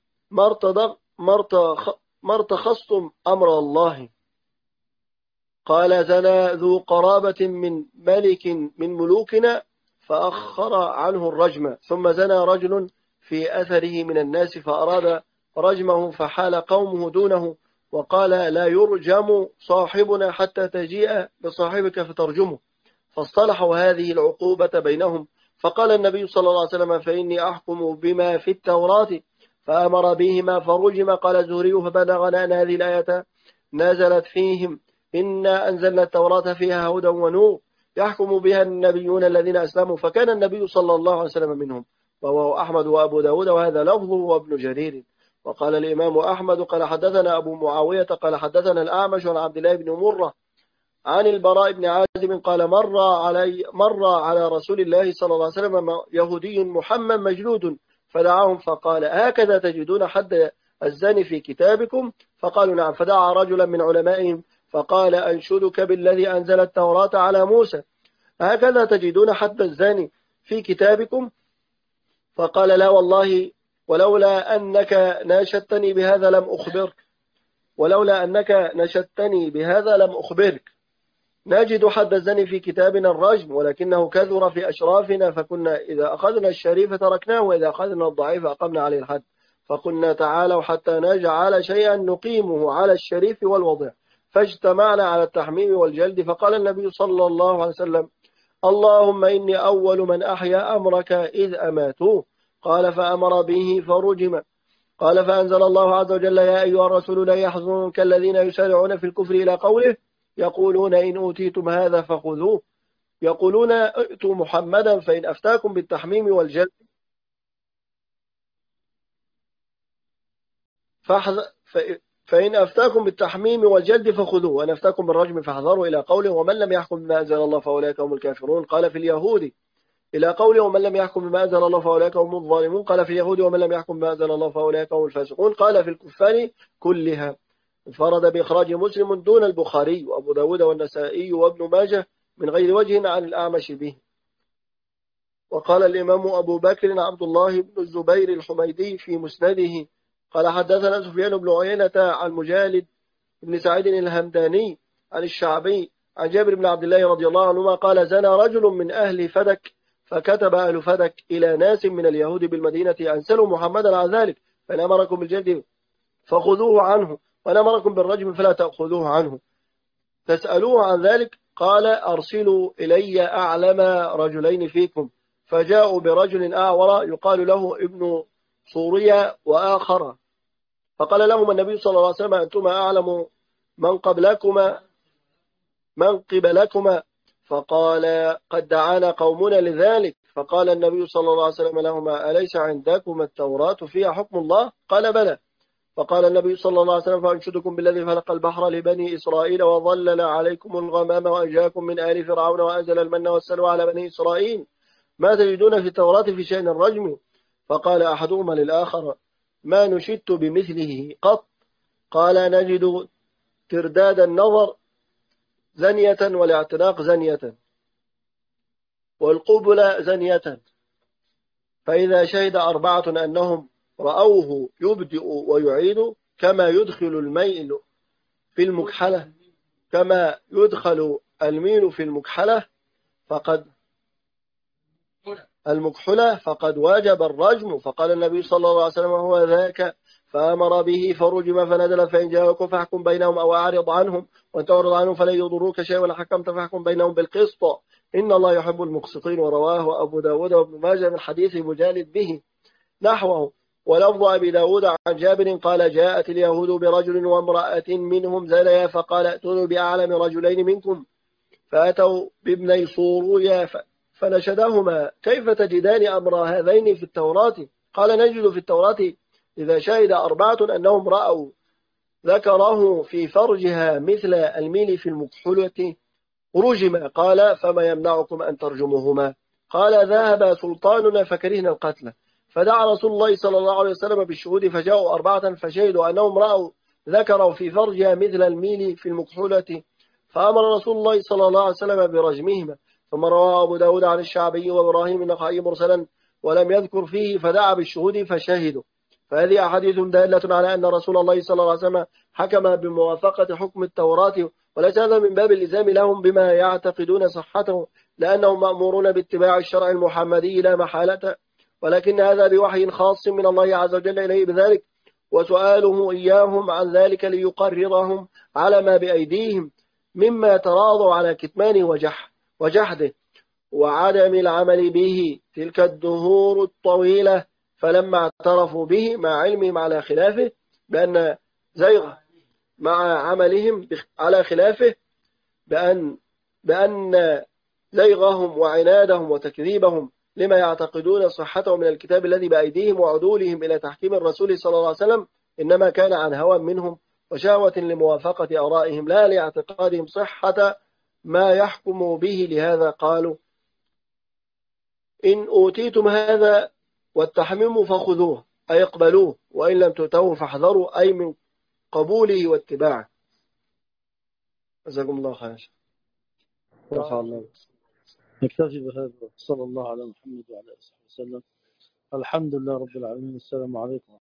ما ارتخصتم أمر الله. قال: زنى ذو قرابة من ملك من ملوكنا فأخر عنه الرجم، ثم زنى رجل في أثره من الناس فأراد رجمه فحال قومه دونه وقال: لا يرجم صاحبنا حتى تجيء بصاحبك فترجمه، فاصطلحوا هذه العقوبة بينهم. فقال النبي صلى الله عليه وسلم: فإني أحكم بما في التوراة، فأمر بهما فرجم. قال الزهري: فبلغنا أن هذه الآية نزلت فيهم: إنا أنزلنا التوراة فيها هدى ونور يحكم بها النبيون الذين أسلموا، فكان النبي صلى الله عليه وسلم منهم. وهو أحمد وأبو داود، وهذا لفظه وابن جرير. وقال الإمام أحمد قال حدثنا أبو معاوية قال حدثنا الأعمش عن عبد الله بن مرة عن البراء بن عازب قال: مر على رسول الله صلى الله عليه وسلم يهودي محمد مجلود، فدعاهم فقال: هكذا تجدون حد الزاني في كتابكم؟ فقالوا: نعم. فدعا رجلا من علمائهم فقال: أنشدك بالذي أنزل التوراة على موسى، هكذا تجدون حد الزاني في كتابكم؟ فقال: لا والله، ولولا أنك ناشدتني بهذا لم أخبرك. نجد حد الزاني في كتابنا الرجم، ولكنه كثر في أشرافنا، فكنا إذا أخذنا الشريف تركناه، وإذا أخذنا الضعيف أقمنا عليه الحد. فقلنا: تعالوا حتى نجعل شيئا نقيمه على الشريف والوضع، فاجتمعنا على التحميم والجلد. فقال النبي صلى الله عليه وسلم: اللهم إني أول من أحيا أمرك إذ أماتوه. قال: فأمر به فرجم. قال: فأنزل الله عز وجل: يا أيها الرسول لا يحزنك الذين يسارعون في الكفر إلى قوله: يقولون إن أوتيتم هذا فخذوه يقولون ائتوا محمدا فإن أفتاكم بالتحميم والجلد فإن أفتاكم بالتحميم والجلد فخذوه، وإن أفتاكم بالرجم فاحذروا، إلى قوله ومن لم يحكم بما أنزل الله فأولئك هم الكافرون. قال في اليهود إلى قوله ومن لم يحكم بما أنزل الله فأولئك هم الظالمون. قال في اليهود ومن لم يحكم بما أنزل الله فأولئك هم الفاسقون. قال في الكفار كلها. انفرد بإخراج مسلم دون البخاري وأبو داود والنسائي وابن ماجه من غير وجه عن الأعمش به. وقال الإمام أبو بكر عبد الله بن الزبير الحميدي في مسنده قال حدثنا سفيان بن عيينة عن مجالد بن سعيد الهمداني عن الشعبي عن جابر بن عبد الله رضي الله عنهما قال زنى رجل من أهل فدك، فكتب أهل فدك إلى ناس من اليهود بالمدينة أن سلوا محمدا عن ذلك، فإن أمركم بالجلد فخذوه عنه، وإن أمركم بالرجم فلا تأخذوه عنه، تسألوه عن ذلك. قال أرسلوا إلي أعلم رجلين فيكم، فجاءوا برجل أعور يقال له ابن صوريا وآخر، فقال لهم النبي صلى الله عليه وسلم أنتما أعلم من قبلكما، فقال قد دعانا قومنا لذلك. فقال النبي صلى الله عليه وسلم لهما أليس عندكم التوراة فيها حكم الله؟ قال بلى. فقال النبي صلى الله عليه وسلم فأنشدكم بالذي خلق البحر لبني إسرائيل وظلل عليكم الغمام وأنجاكم من آل فرعون وأنزل المن والسلوى على بني إسرائيل، ما تجدون في التوراة في شأن الرجم؟ فقال أحدهما للآخر ما نشدت بمثله قط. قال نجد ترداد النظر زنية والاعتناق زنية والقبل زنية، فإذا شهد أربعة أنهم رأوه يبدئ ويعيد كما يدخل الميل في المكحلة فقد وجب الرجم. فقال النبي صلى الله عليه وسلم هو ذاك، فأمر به فرجم فنزل فإن جاءكم فاحكم بينهم أو أعرض عنهم، وإن تعرض عنهم فلن يضروك شيئا ولا حكمت فاحكم بينهم بالقسط إن الله يحب المقسطين. ورواه أبو داود وابن ماجه من حديث مجالد به نحوه. ولفظ أبي داود عن جابر قال جاءت اليهود برجل وامرأة منهم زنيا، فقال ائتوني بأعلم رجلين منكم، فأتوا بابني صورويا فنشدهما كيف تجدان أمر هذين في التوراة؟ قال نجد في التوراة إذا شهد أربعة أنهم رأوا ذكره في فرجها مثل الميل في المكحلة رجم. قال فما يمنعكم أن ترجموهما؟ قال ذهب سلطاننا فكرهنا القتل، فدعا رسول الله صلى الله عليه وسلم بالشهود فجاءوا أربعة فشهدوا أنهم رأوا ذكروا في فرجها مثل الميل في المكحلة، فأمر رسول الله صلى الله عليه وسلم برجمهما. ثم روى أبو داود عن الشعبي وإبراهيم النخعي مرسلا ولم يذكر فيه، فدعا بالشهود فشهدوا. فهذه أحاديث دالة على أن رسول الله صلى الله عليه وسلم حكم بموافقة حكم التوراة، وليس هذا من باب الإلزام لهم بما يعتقدون صحته، لأنهم مأمورون باتباع الشرع المحمدي لا محالة، ولكن هذا بوحي خاص من الله عز وجل إليه بذلك، وسؤاله إياهم عن ذلك ليقررهم على ما بأيديهم مما تراضوا على كتمانه وجحده وعدم العمل به تلك الدهور الطويلة. فلما اعترفوا به مع علمهم على خلافه بأن زيغ مع عملهم على خلافه بأن زيغهم وعنادهم وتكذيبهم لما يعتقدون صحته من الكتاب الذي بأيديهم وعدولهم إلى تحكيم الرسول صلى الله عليه وسلم إنما كان عن هوى منهم وشهوة لموافقة آرائهم لا لاعتقادهم صحة ما يحكم به. لهذا قالوا إن أوتيتم هذا والتحميم فخذوه أي اقبلوه، وإن لم تؤتوه فاحذروا أي من قبوله واتباعه. جزاكم الله خير. رفع الله. نكتفي بهذا. صلى الله على محمد وعلى آله وسلم. الحمد لله رب العالمين. السلام عليكم.